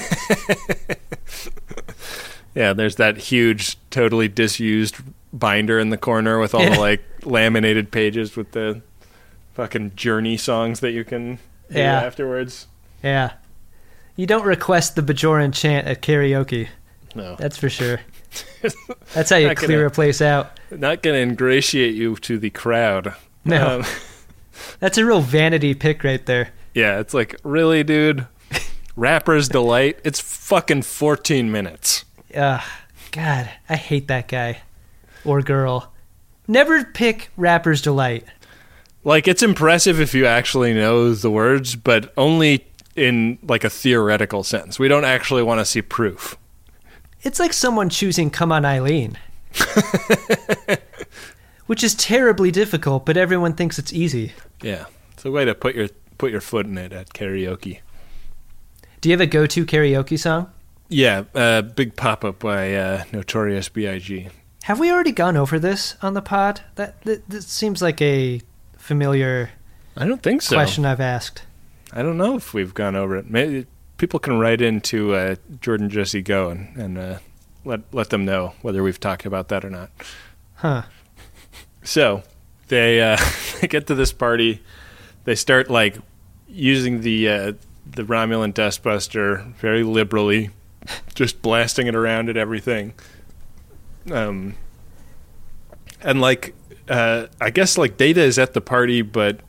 Yeah, there's that huge, totally disused binder in the corner with all the like laminated pages with the fucking Journey songs that you can hear afterwards. Yeah. You don't request the Bajoran chant at karaoke. No. That's for sure. That's how you clear a place out. Not going to ingratiate you to the crowd. No. That's a real vanity pick right there. Yeah, it's like, really, dude? Rapper's Delight? It's fucking 14 minutes. God, I hate that guy. Or girl. Never pick Rapper's Delight. Like, it's impressive if you actually know the words, but only in, like, a theoretical sense. We don't actually want to see proof. It's like someone choosing Come On Eileen. Which is terribly difficult, but everyone thinks it's easy. Yeah, it's a way to put your foot in it at karaoke. Do you have a go-to karaoke song? Yeah, Big Papa by Notorious B.I.G. Have we already gone over this on the pod? That seems like a familiar I don't think so. Question I've asked. I don't know if we've gone over it. Maybe people can write into Jordan Jesse Go and let them know whether we've talked about that or not. Huh. So they get to this party. They start like using the Romulan Dustbuster very liberally, just blasting it around at everything. And like I guess like Data is at the party, but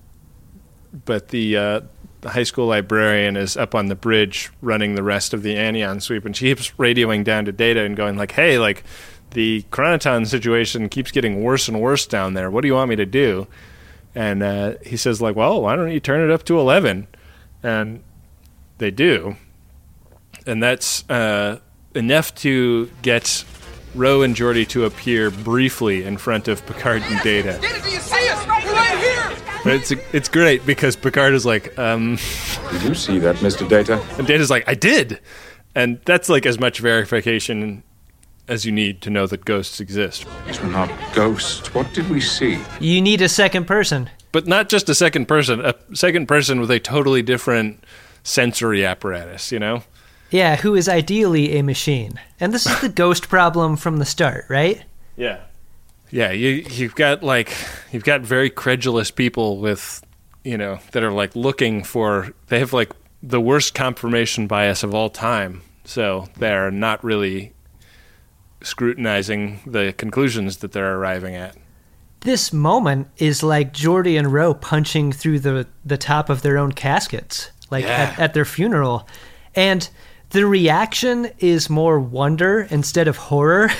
the high school librarian is up on the bridge running the rest of the Anion sweep, and she keeps radioing down to Data and going like, "Hey, like the Chronoton situation keeps getting worse and worse down there. What do you want me to do?" And he says like, "Well, why don't you turn it up to 11?" And they do, and that's enough to get Ro and Geordi to appear briefly in front of Picard and Data. Data, do you see us? We're right here! But it's great because Picard is like, Did you see that, Mr. Data? And Data's like, I did! And that's like as much verification as you need to know that ghosts exist. These were not ghosts. What did we see? You need a second person. But not just a second person with a totally different sensory apparatus, you know? Yeah, who is ideally a machine. And this is the ghost problem from the start, right? Yeah. Yeah, you've got very credulous people with, you know, that are like looking for, they have like the worst confirmation bias of all time. So they're not really scrutinizing the conclusions that they're arriving at. This moment is like Geordi and Ro punching through the top of their own caskets, like at their funeral. And the reaction is more wonder instead of horror.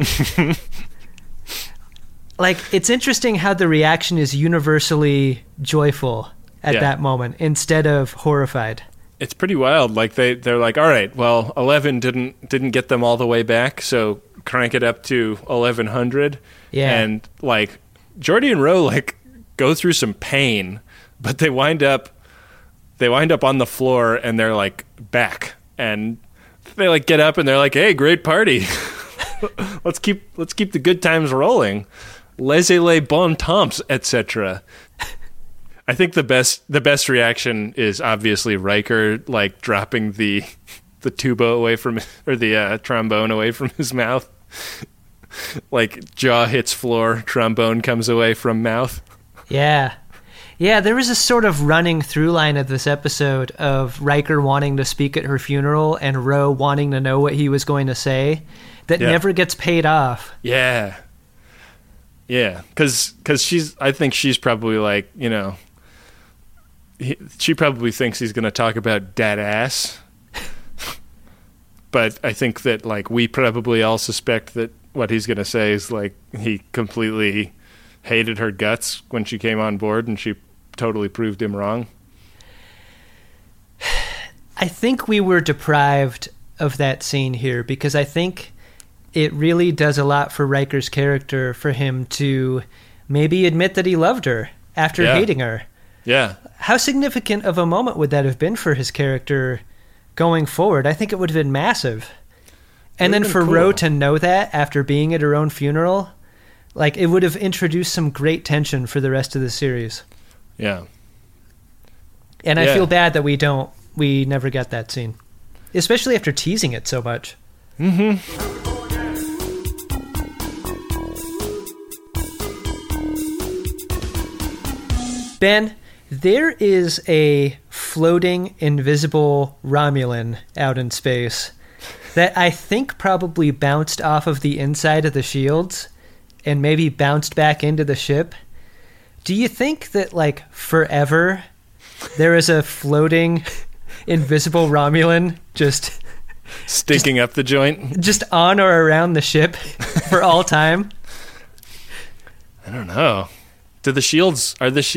Like, it's interesting how the reaction is universally joyful at that moment instead of horrified. It's pretty wild. Like they're like, all right, well, 11 didn't get them all the way back, so crank it up to 1100. Yeah. And like Geordi and Ro like go through some pain, but they wind up on the floor and they're like back, and they like get up and they're like, hey, great party. let's keep the good times rolling. Laissez-les bon temps, etc. I think the best reaction is obviously Riker like dropping the tuba away from, or the trombone away from his mouth. Like jaw hits floor, trombone comes away from mouth. Yeah. Yeah, there was a sort of running through line of this episode of Riker wanting to speak at her funeral and Ro wanting to know what he was going to say. that never gets paid off. Yeah. Yeah, because I think she's probably like, she probably thinks he's going to talk about dead ass. But I think that, like, we probably all suspect that what he's going to say is, like, he completely hated her guts when she came on board and she totally proved him wrong. I think we were deprived of that scene here because I think it really does a lot for Riker's character for him to maybe admit that he loved her after hating her. Yeah. How significant of a moment would that have been for his character going forward? I think it would have been massive. And then for Ro to know that after being at her own funeral, like, it would have introduced some great tension for the rest of the series. Yeah. And I feel bad that we never got that scene. Especially after teasing it so much. Mm-hmm. Ben, there is a floating invisible Romulan out in space that I think probably bounced off of the inside of the shields and maybe bounced back into the ship. Do you think that, like, forever there is a floating invisible Romulan just stinking up the joint? Just on or around the ship for all time? I don't know. Are the shields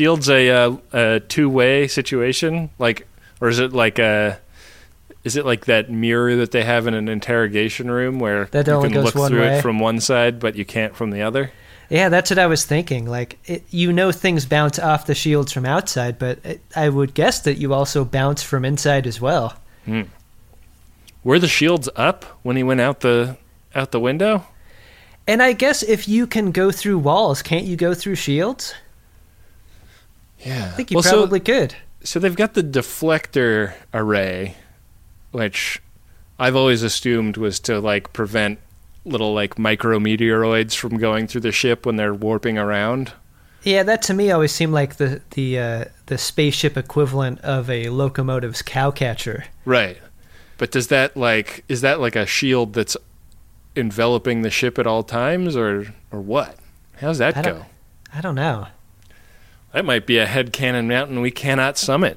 a two-way situation? Like, or is it like that mirror that they have in an interrogation room where that you only can goes look through way? it from one side, but you can't from the other? Yeah, that's what I was thinking. Like, things bounce off the shields from outside, but I would guess that you also bounce from inside as well. Were the shields up when he went out the window? And I guess if you can go through walls, can't you go through shields? Yeah. I think you probably could. So they've got the deflector array, which I've always assumed was to, like, prevent little, like, micrometeoroids from going through the ship when they're warping around. Yeah, that to me always seemed like the spaceship equivalent of a locomotive's cowcatcher. Right. But is that like a shield that's enveloping the ship at all times, or what? How's that go? I don't know. That might be a headcanon mountain we cannot summit.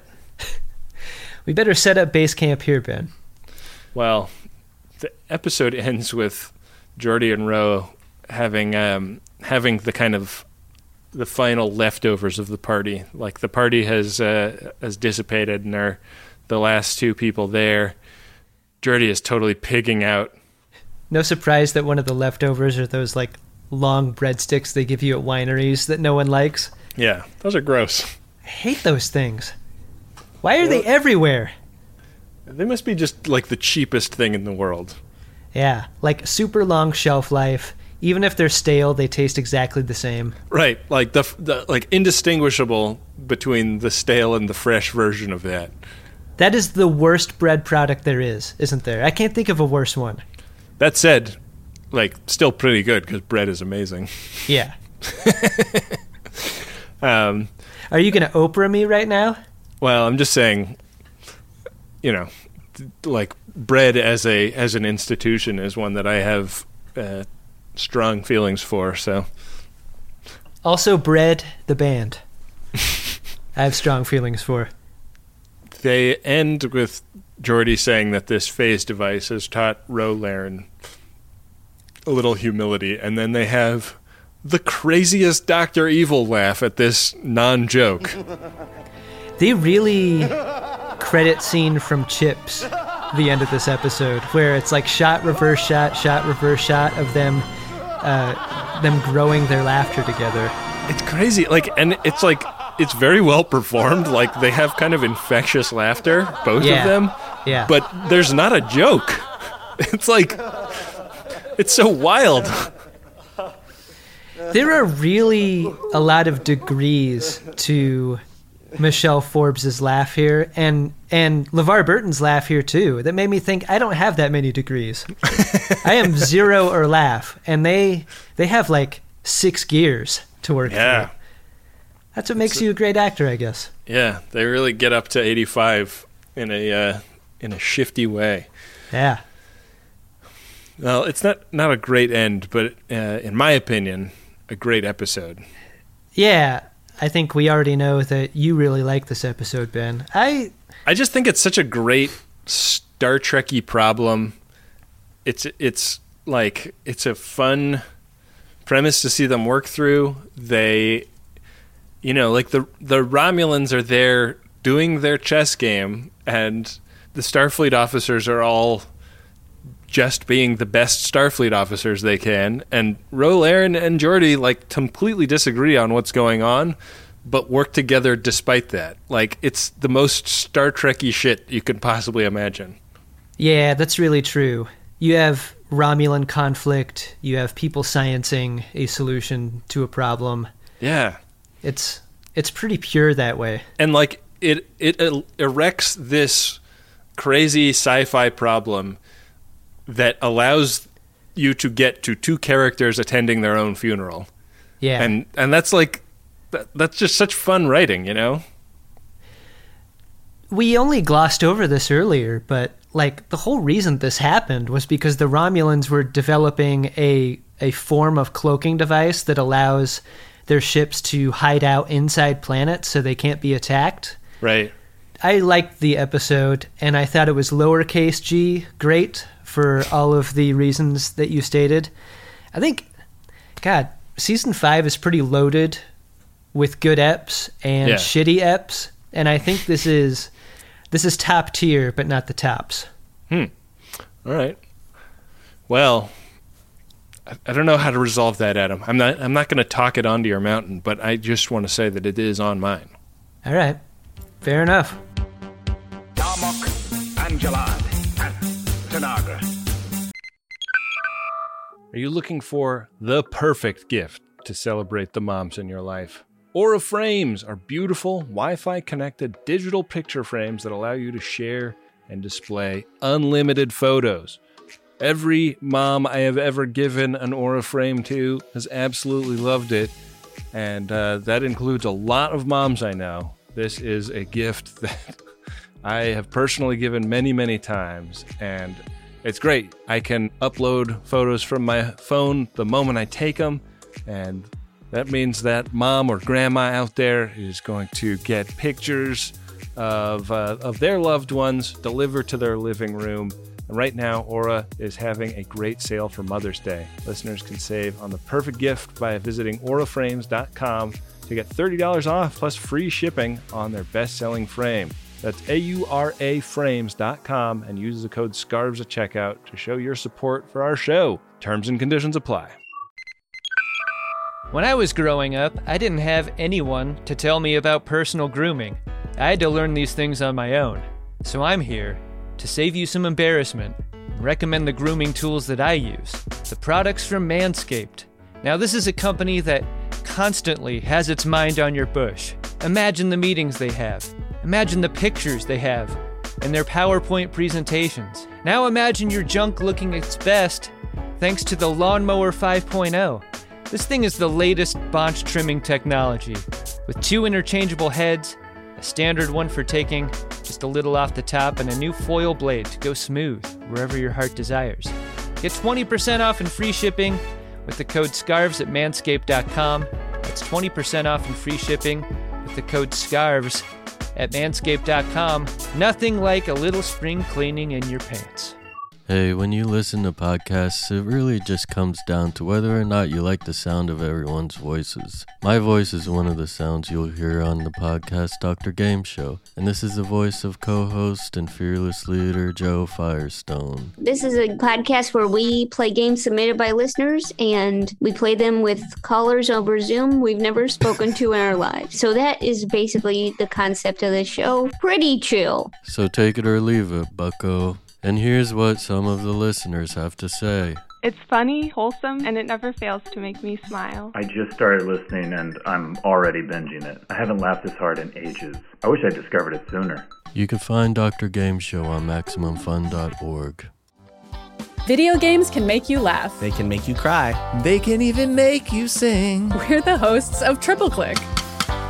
We better set up base camp here, Ben. Well, the episode ends with Geordi and Ro having the kind of the final leftovers of the party. Like, the party has dissipated, and they're the last two people there. Geordi is totally pigging out. No surprise that one of the leftovers are those, like, long breadsticks they give you at wineries that no one likes. Yeah, those are gross. I hate those things. Why are they everywhere? They must be just, like, the cheapest thing in the world. Yeah, like, super long shelf life. Even if they're stale, they taste exactly the same. Right, like the like indistinguishable between the stale and the fresh version of that. That is the worst bread product there is, isn't there? I can't think of a worse one. That said, like, still pretty good because bread is amazing. Yeah. Are you going to Oprah me right now? Well, I'm just saying, like, bread as an institution is one that I have strong feelings for. So, also bread, the band, I have strong feelings for. They end with Geordi saying that this phase device has taught Ro Laren a little humility, and then they have the craziest Dr. Evil laugh at this non-joke. They really credit scene from Chips the end of this episode, where it's like shot, reverse shot of them growing their laughter together. It's crazy. Like, and it's like, it's very well performed. Like, they have kind of infectious laughter, both of them. Yeah. But there's not a joke. It's like, it's so wild. There are really a lot of degrees to Michelle Forbes' laugh here, and LeVar Burton's laugh here too. That made me think I don't have that many degrees. I am zero or laugh, and they have like 6 gears to work through. That's what makes you a great actor, I guess. Yeah, they really get up to 85 in a shifty way. Yeah. Well, it's not a great end, but in my opinion, a great episode. Yeah, I think we already know that you really like this episode, Ben. I just think it's such a great Star Trek-y problem. It's like, it's a fun premise to see them work through. They, like the Romulans are there doing their chess game, and the Starfleet officers are all just being the best Starfleet officers they can, and Ro, Laren, and Geordi completely disagree on what's going on, but work together despite that. It's the most Star Trek-y shit you could possibly imagine. Yeah, that's really true. You have Romulan conflict, you have people sciencing a solution to a problem. Yeah. It's pretty pure that way. And it erects this crazy sci-fi problem that allows you to get to two characters attending their own funeral. Yeah. And that's that's just such fun writing, We only glossed over this earlier, but the whole reason this happened was because the Romulans were developing a form of cloaking device that allows their ships to hide out inside planets so they can't be attacked. Right. I liked the episode, and I thought it was lowercase g great for all of the reasons that you stated. I think, God, season 5 is pretty loaded with good eps and shitty eps, and I think this is top tier, but not the tops. All right. Well, I don't know how to resolve that, Adam. I'm not going to talk it onto your mountain, but I just want to say that it is on mine. All right. Fair enough. Darmok, Angelad, and Tanagra. Are you looking for the perfect gift to celebrate the moms in your life? Aura Frames are beautiful, Wi-Fi connected digital picture frames that allow you to share and display unlimited photos. Every mom I have ever given an Aura frame to has absolutely loved it, and that includes a lot of moms I know. This is a gift that I have personally given many, many times, and it's great. I can upload photos from my phone the moment I take them, and that means that mom or grandma out there is going to get pictures of their loved ones delivered to their living room. And right now, Aura is having a great sale for Mother's Day. Listeners can save on the perfect gift by visiting auraframes.com to get $30 off plus free shipping on their best-selling frame. That's auraframes.com and use the code SCARVES at checkout to show your support for our show. Terms and conditions apply. When I was growing up, I didn't have anyone to tell me about personal grooming. I had to learn these things on my own. So I'm here to save you some embarrassment and recommend the grooming tools that I use, the products from Manscaped. Now, this is a company that constantly has its mind on your bush. Imagine the meetings they have. Imagine the pictures they have and their PowerPoint presentations. Now imagine your junk looking its best thanks to the Lawnmower 5.0. This thing is the latest bonch trimming technology with 2 interchangeable heads, a standard one for taking just a little off the top, and a new foil blade to go smooth wherever your heart desires. Get 20% off and free shipping with the code SCARVES at manscaped.com. That's 20% off and free shipping with the code SCARVES at manscaped.com. Nothing like a little spring cleaning in your pants. Hey, when you listen to podcasts, it really just comes down to whether or not you like the sound of everyone's voices. My voice is one of the sounds you'll hear on the podcast Dr. Game Show, and this is the voice of co-host and fearless leader Joe Firestone. This is a podcast where we play games submitted by listeners, and we play them with callers over Zoom we've never spoken to in our lives. So that is basically the concept of the show. Pretty chill. So take it or leave it, bucko. And here's what some of the listeners have to say. It's funny, wholesome, and it never fails to make me smile. I just started listening and I'm already binging it. I haven't laughed this hard in ages. I wish I discovered it sooner. You can find Dr. Game Show on MaximumFun.org. Video games can make you laugh. They can make you cry. They can even make you sing. We're the hosts of Triple Click.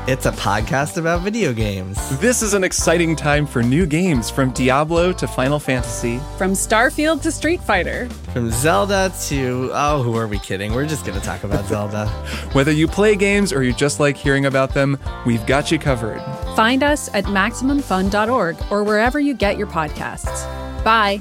It's a podcast about video games. This is an exciting time for new games, from Diablo to Final Fantasy. From Starfield to Street Fighter. From Zelda to... oh, who are we kidding? We're just going to talk about Zelda. Whether you play games or you just like hearing about them, we've got you covered. Find us at MaximumFun.org or wherever you get your podcasts. Bye.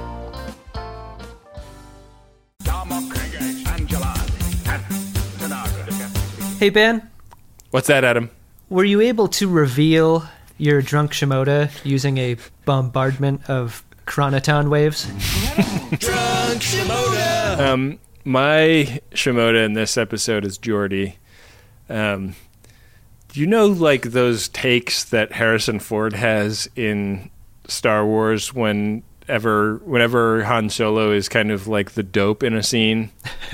Hey, Ben. What's that, Adam? Were you able to reveal your drunk Shimoda using a bombardment of chronoton waves? Drunk Shimoda! My Shimoda in this episode is Geordi. Do you know, like, those takes that Harrison Ford has in Star Wars whenever Han Solo is kind of like the dope in a scene?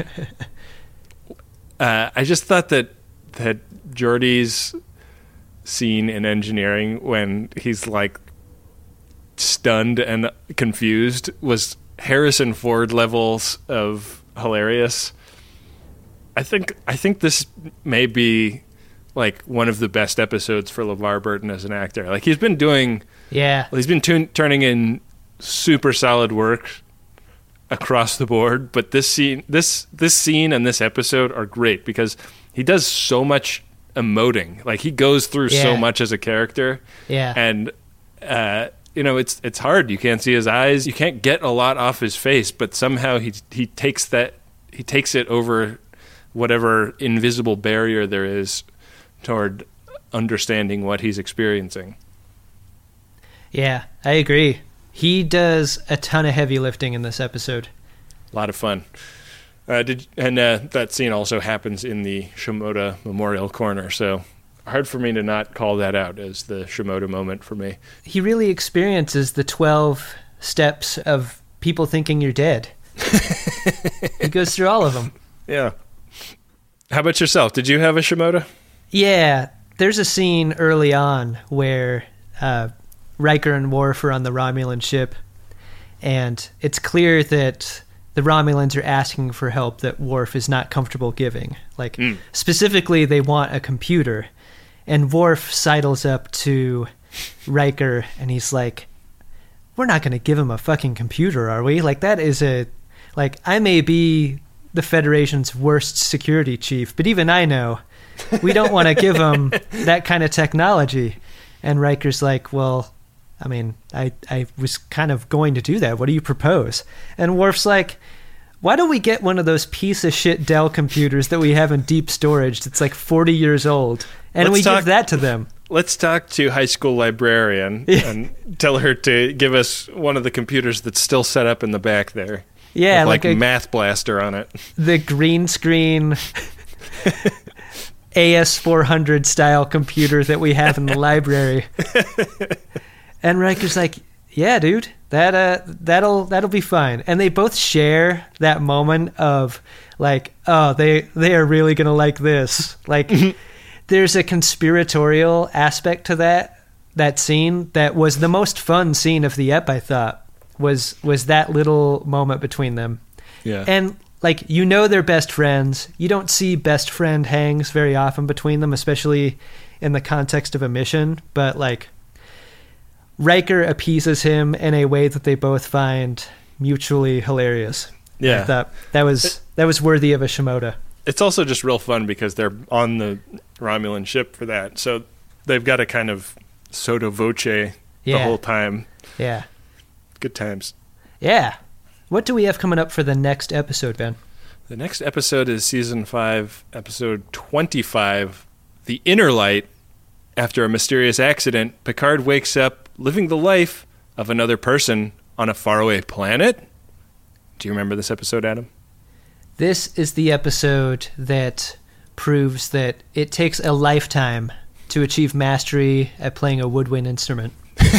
I just thought that Geordi's scene in Engineering when he's like stunned and confused was Harrison Ford levels of hilarious. I think this may be like one of the best episodes for LeVar Burton as an actor. Like, he's been doing, he's been turning in super solid work across the board, but this scene and this episode are great because he does so much emoting. Like, he goes through so much as a character. Yeah. And it's hard. You can't see his eyes. You can't get a lot off his face, but somehow he takes it over whatever invisible barrier there is toward understanding what he's experiencing. Yeah, I agree. He does a ton of heavy lifting in this episode. A lot of fun. That scene also happens in the Shimoda Memorial Corner, so hard for me to not call that out as the Shimoda moment for me. He really experiences the 12 steps of people thinking you're dead. He goes through all of them. Yeah. How about yourself? Did you have a Shimoda? Yeah, there's a scene early on where Riker and Worf are on the Romulan ship, and it's clear that the Romulans are asking for help that Worf is not comfortable giving. Like, specifically, they want a computer. And Worf sidles up to Riker, and he's like, we're not going to give him a fucking computer, are we? Like, that is I may be the Federation's worst security chief, but even I know we don't want to give him that kind of technology. And Riker's like, well, I mean, I was kind of going to do that. What do you propose? And Worf's like, why don't we get one of those piece of shit Dell computers that we have in deep storage that's like 40 years old, and give that to them? Let's talk to high school librarian and tell her to give us one of the computers that's still set up in the back there. Yeah, with like a Math Blaster on it. The green screen AS400 style computer that we have in the library. And Riker's like, yeah, dude, that'll be fine. And they both share that moment of like, oh, they are really gonna like this. Like, there's a conspiratorial aspect to that scene that was the most fun scene of the ep, I thought, was that little moment between them. Yeah. And like, they're best friends. You don't see best friend hangs very often between them, especially in the context of a mission, but like, Riker appeases him in a way that they both find mutually hilarious. Yeah. I thought that was worthy of a Shimoda. It's also just real fun because they're on the Romulan ship for that. So they've got a kind of sotto voce the whole time. Yeah. Good times. Yeah. What do we have coming up for the next episode, Ben? The next episode is Season 5, Episode 25, The Inner Light. After a mysterious accident, Picard wakes up living the life of another person on a faraway planet. Do you remember this episode, Adam? This is the episode that proves that it takes a lifetime to achieve mastery at playing a woodwind instrument.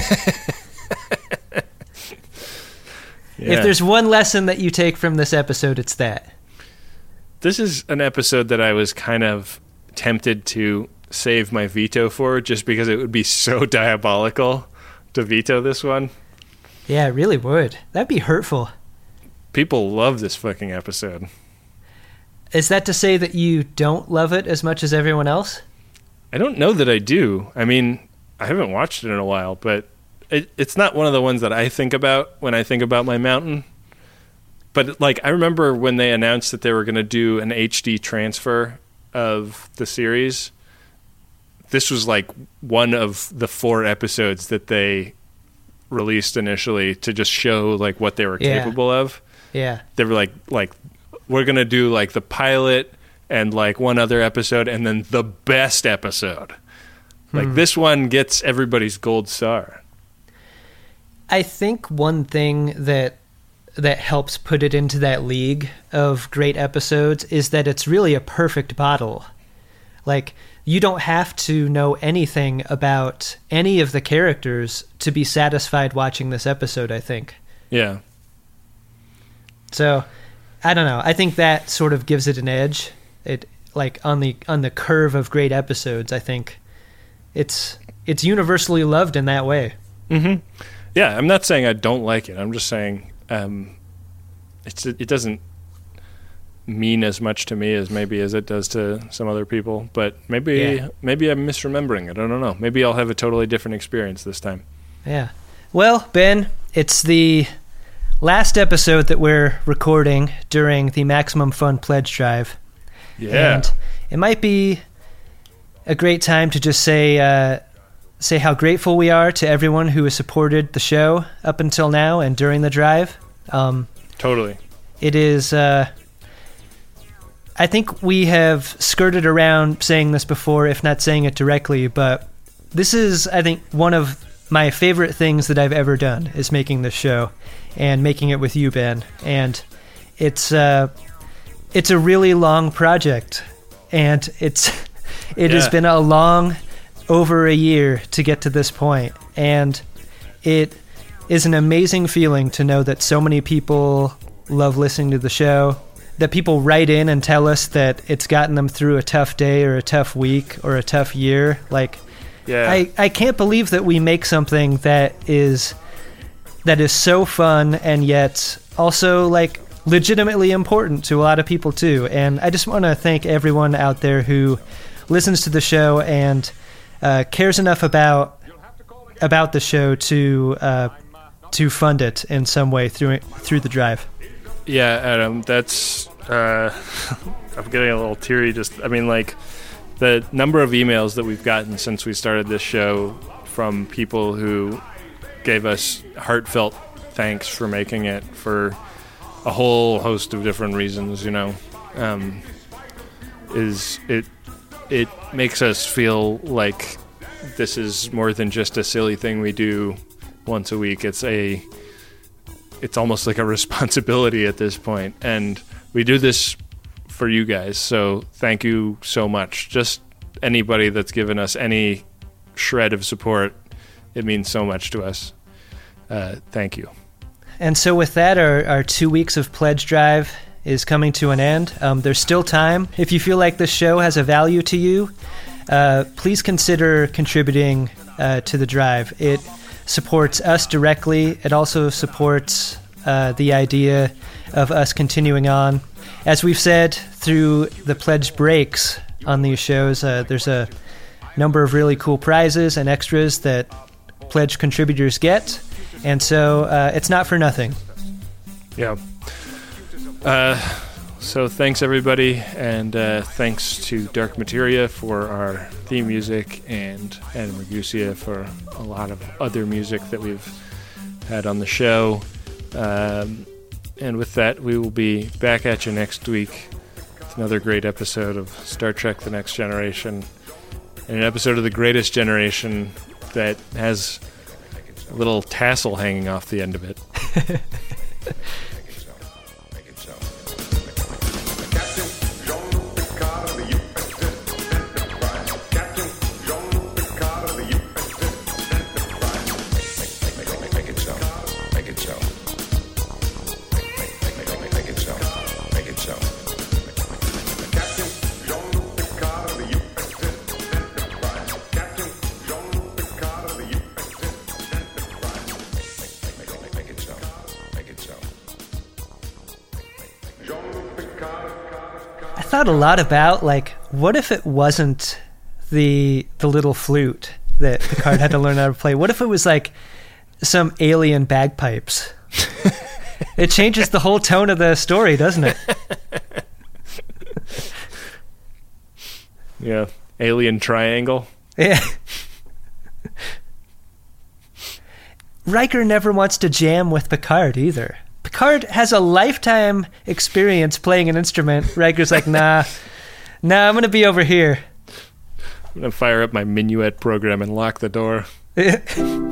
If there's one lesson that you take from this episode, it's that. This is an episode that I was kind of tempted to save my veto for, just because it would be so diabolical to veto this one. Yeah, it really would. That'd be hurtful. People love this fucking episode. Is that to say that you don't love it as much as everyone else? I don't know that I do. I mean, I haven't watched it in a while, but it's not one of the ones that I think about when I think about my mountain. But like, I remember when they announced that they were going to do an HD transfer of the series. This was like one of the 4 episodes that they released initially to just show like what they were capable of. Yeah. They were like we're going to do like the pilot and like one other episode and then the best episode. Like this one gets everybody's gold star. I think one thing that helps put it into that league of great episodes is that it's really a perfect bottle. Like, you don't have to know anything about any of the characters to be satisfied watching this episode, I think. Yeah. So, I don't know. I think that sort of gives it an edge. It like on the curve of great episodes, I think it's universally loved in that way. Mm-hmm. Yeah, I'm not saying I don't like it. I'm just saying it doesn't mean as much to me as it does to some other people. But maybe I'm misremembering it. I don't know. Maybe I'll have a totally different experience this time. Yeah. Well, Ben, it's the last episode that we're recording during the Maximum Fun Pledge Drive. Yeah. And it might be a great time to just say how grateful we are to everyone who has supported the show up until now and during the drive. Totally. It is, I think we have skirted around saying this before, if not saying it directly, but this is, I think, one of my favorite things that I've ever done is making this show and making it with you, Ben. And it's a really long project, and it has been a long over a year to get to this point, and it is an amazing feeling to know that so many people love listening to the show, that people write in and tell us that it's gotten them through a tough day or a tough week or a tough year. Like, I can't believe that we make something that is so fun and yet also like legitimately important to a lot of people too. And I just want to thank everyone out there who listens to the show and cares enough about the show to fund it in some way through the drive. Yeah, Adam, that's I'm getting a little teary. Like the number of emails that we've gotten since we started this show from people who gave us heartfelt thanks for making it for a whole host of different reasons, it makes us feel like this is more than just a silly thing we do once a week. It's almost like a responsibility at this point, and we do this for you guys, so thank you so much. Just anybody that's given us any shred of support, it means so much to us. Thank you. And so with that, our 2 weeks of Pledge Drive is coming to an end. There's still time. If you feel like this show has a value to you, please consider contributing to the drive. It supports us directly. It also supports the idea of us continuing on. As we've said through the pledge breaks on these shows, there's a number of really cool prizes and extras that pledge contributors get, and so it's not for nothing. Yeah. So thanks everybody, and thanks to Dark Materia for our theme music and Adam Ragusia for a lot of other music that we've had on the show. And with that, we will be back at you next week with another great episode of Star Trek The Next Generation, and an episode of The Greatest Generation that has a little tassel hanging off the end of it. I thought a lot about, like, what if it wasn't the little flute that Picard had to learn how to play? What if it was like some alien bagpipes? It changes the whole tone of the story, doesn't it? Yeah. Alien triangle. Yeah. Riker never wants to jam with Picard either. Picard has a lifetime experience playing an instrument. Riker's like, nah, I'm going to be over here. I'm going to fire up my Minuet program and lock the door.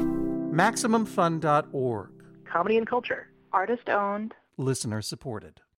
MaximumFun.org. Comedy and culture. Artist owned. Listener supported.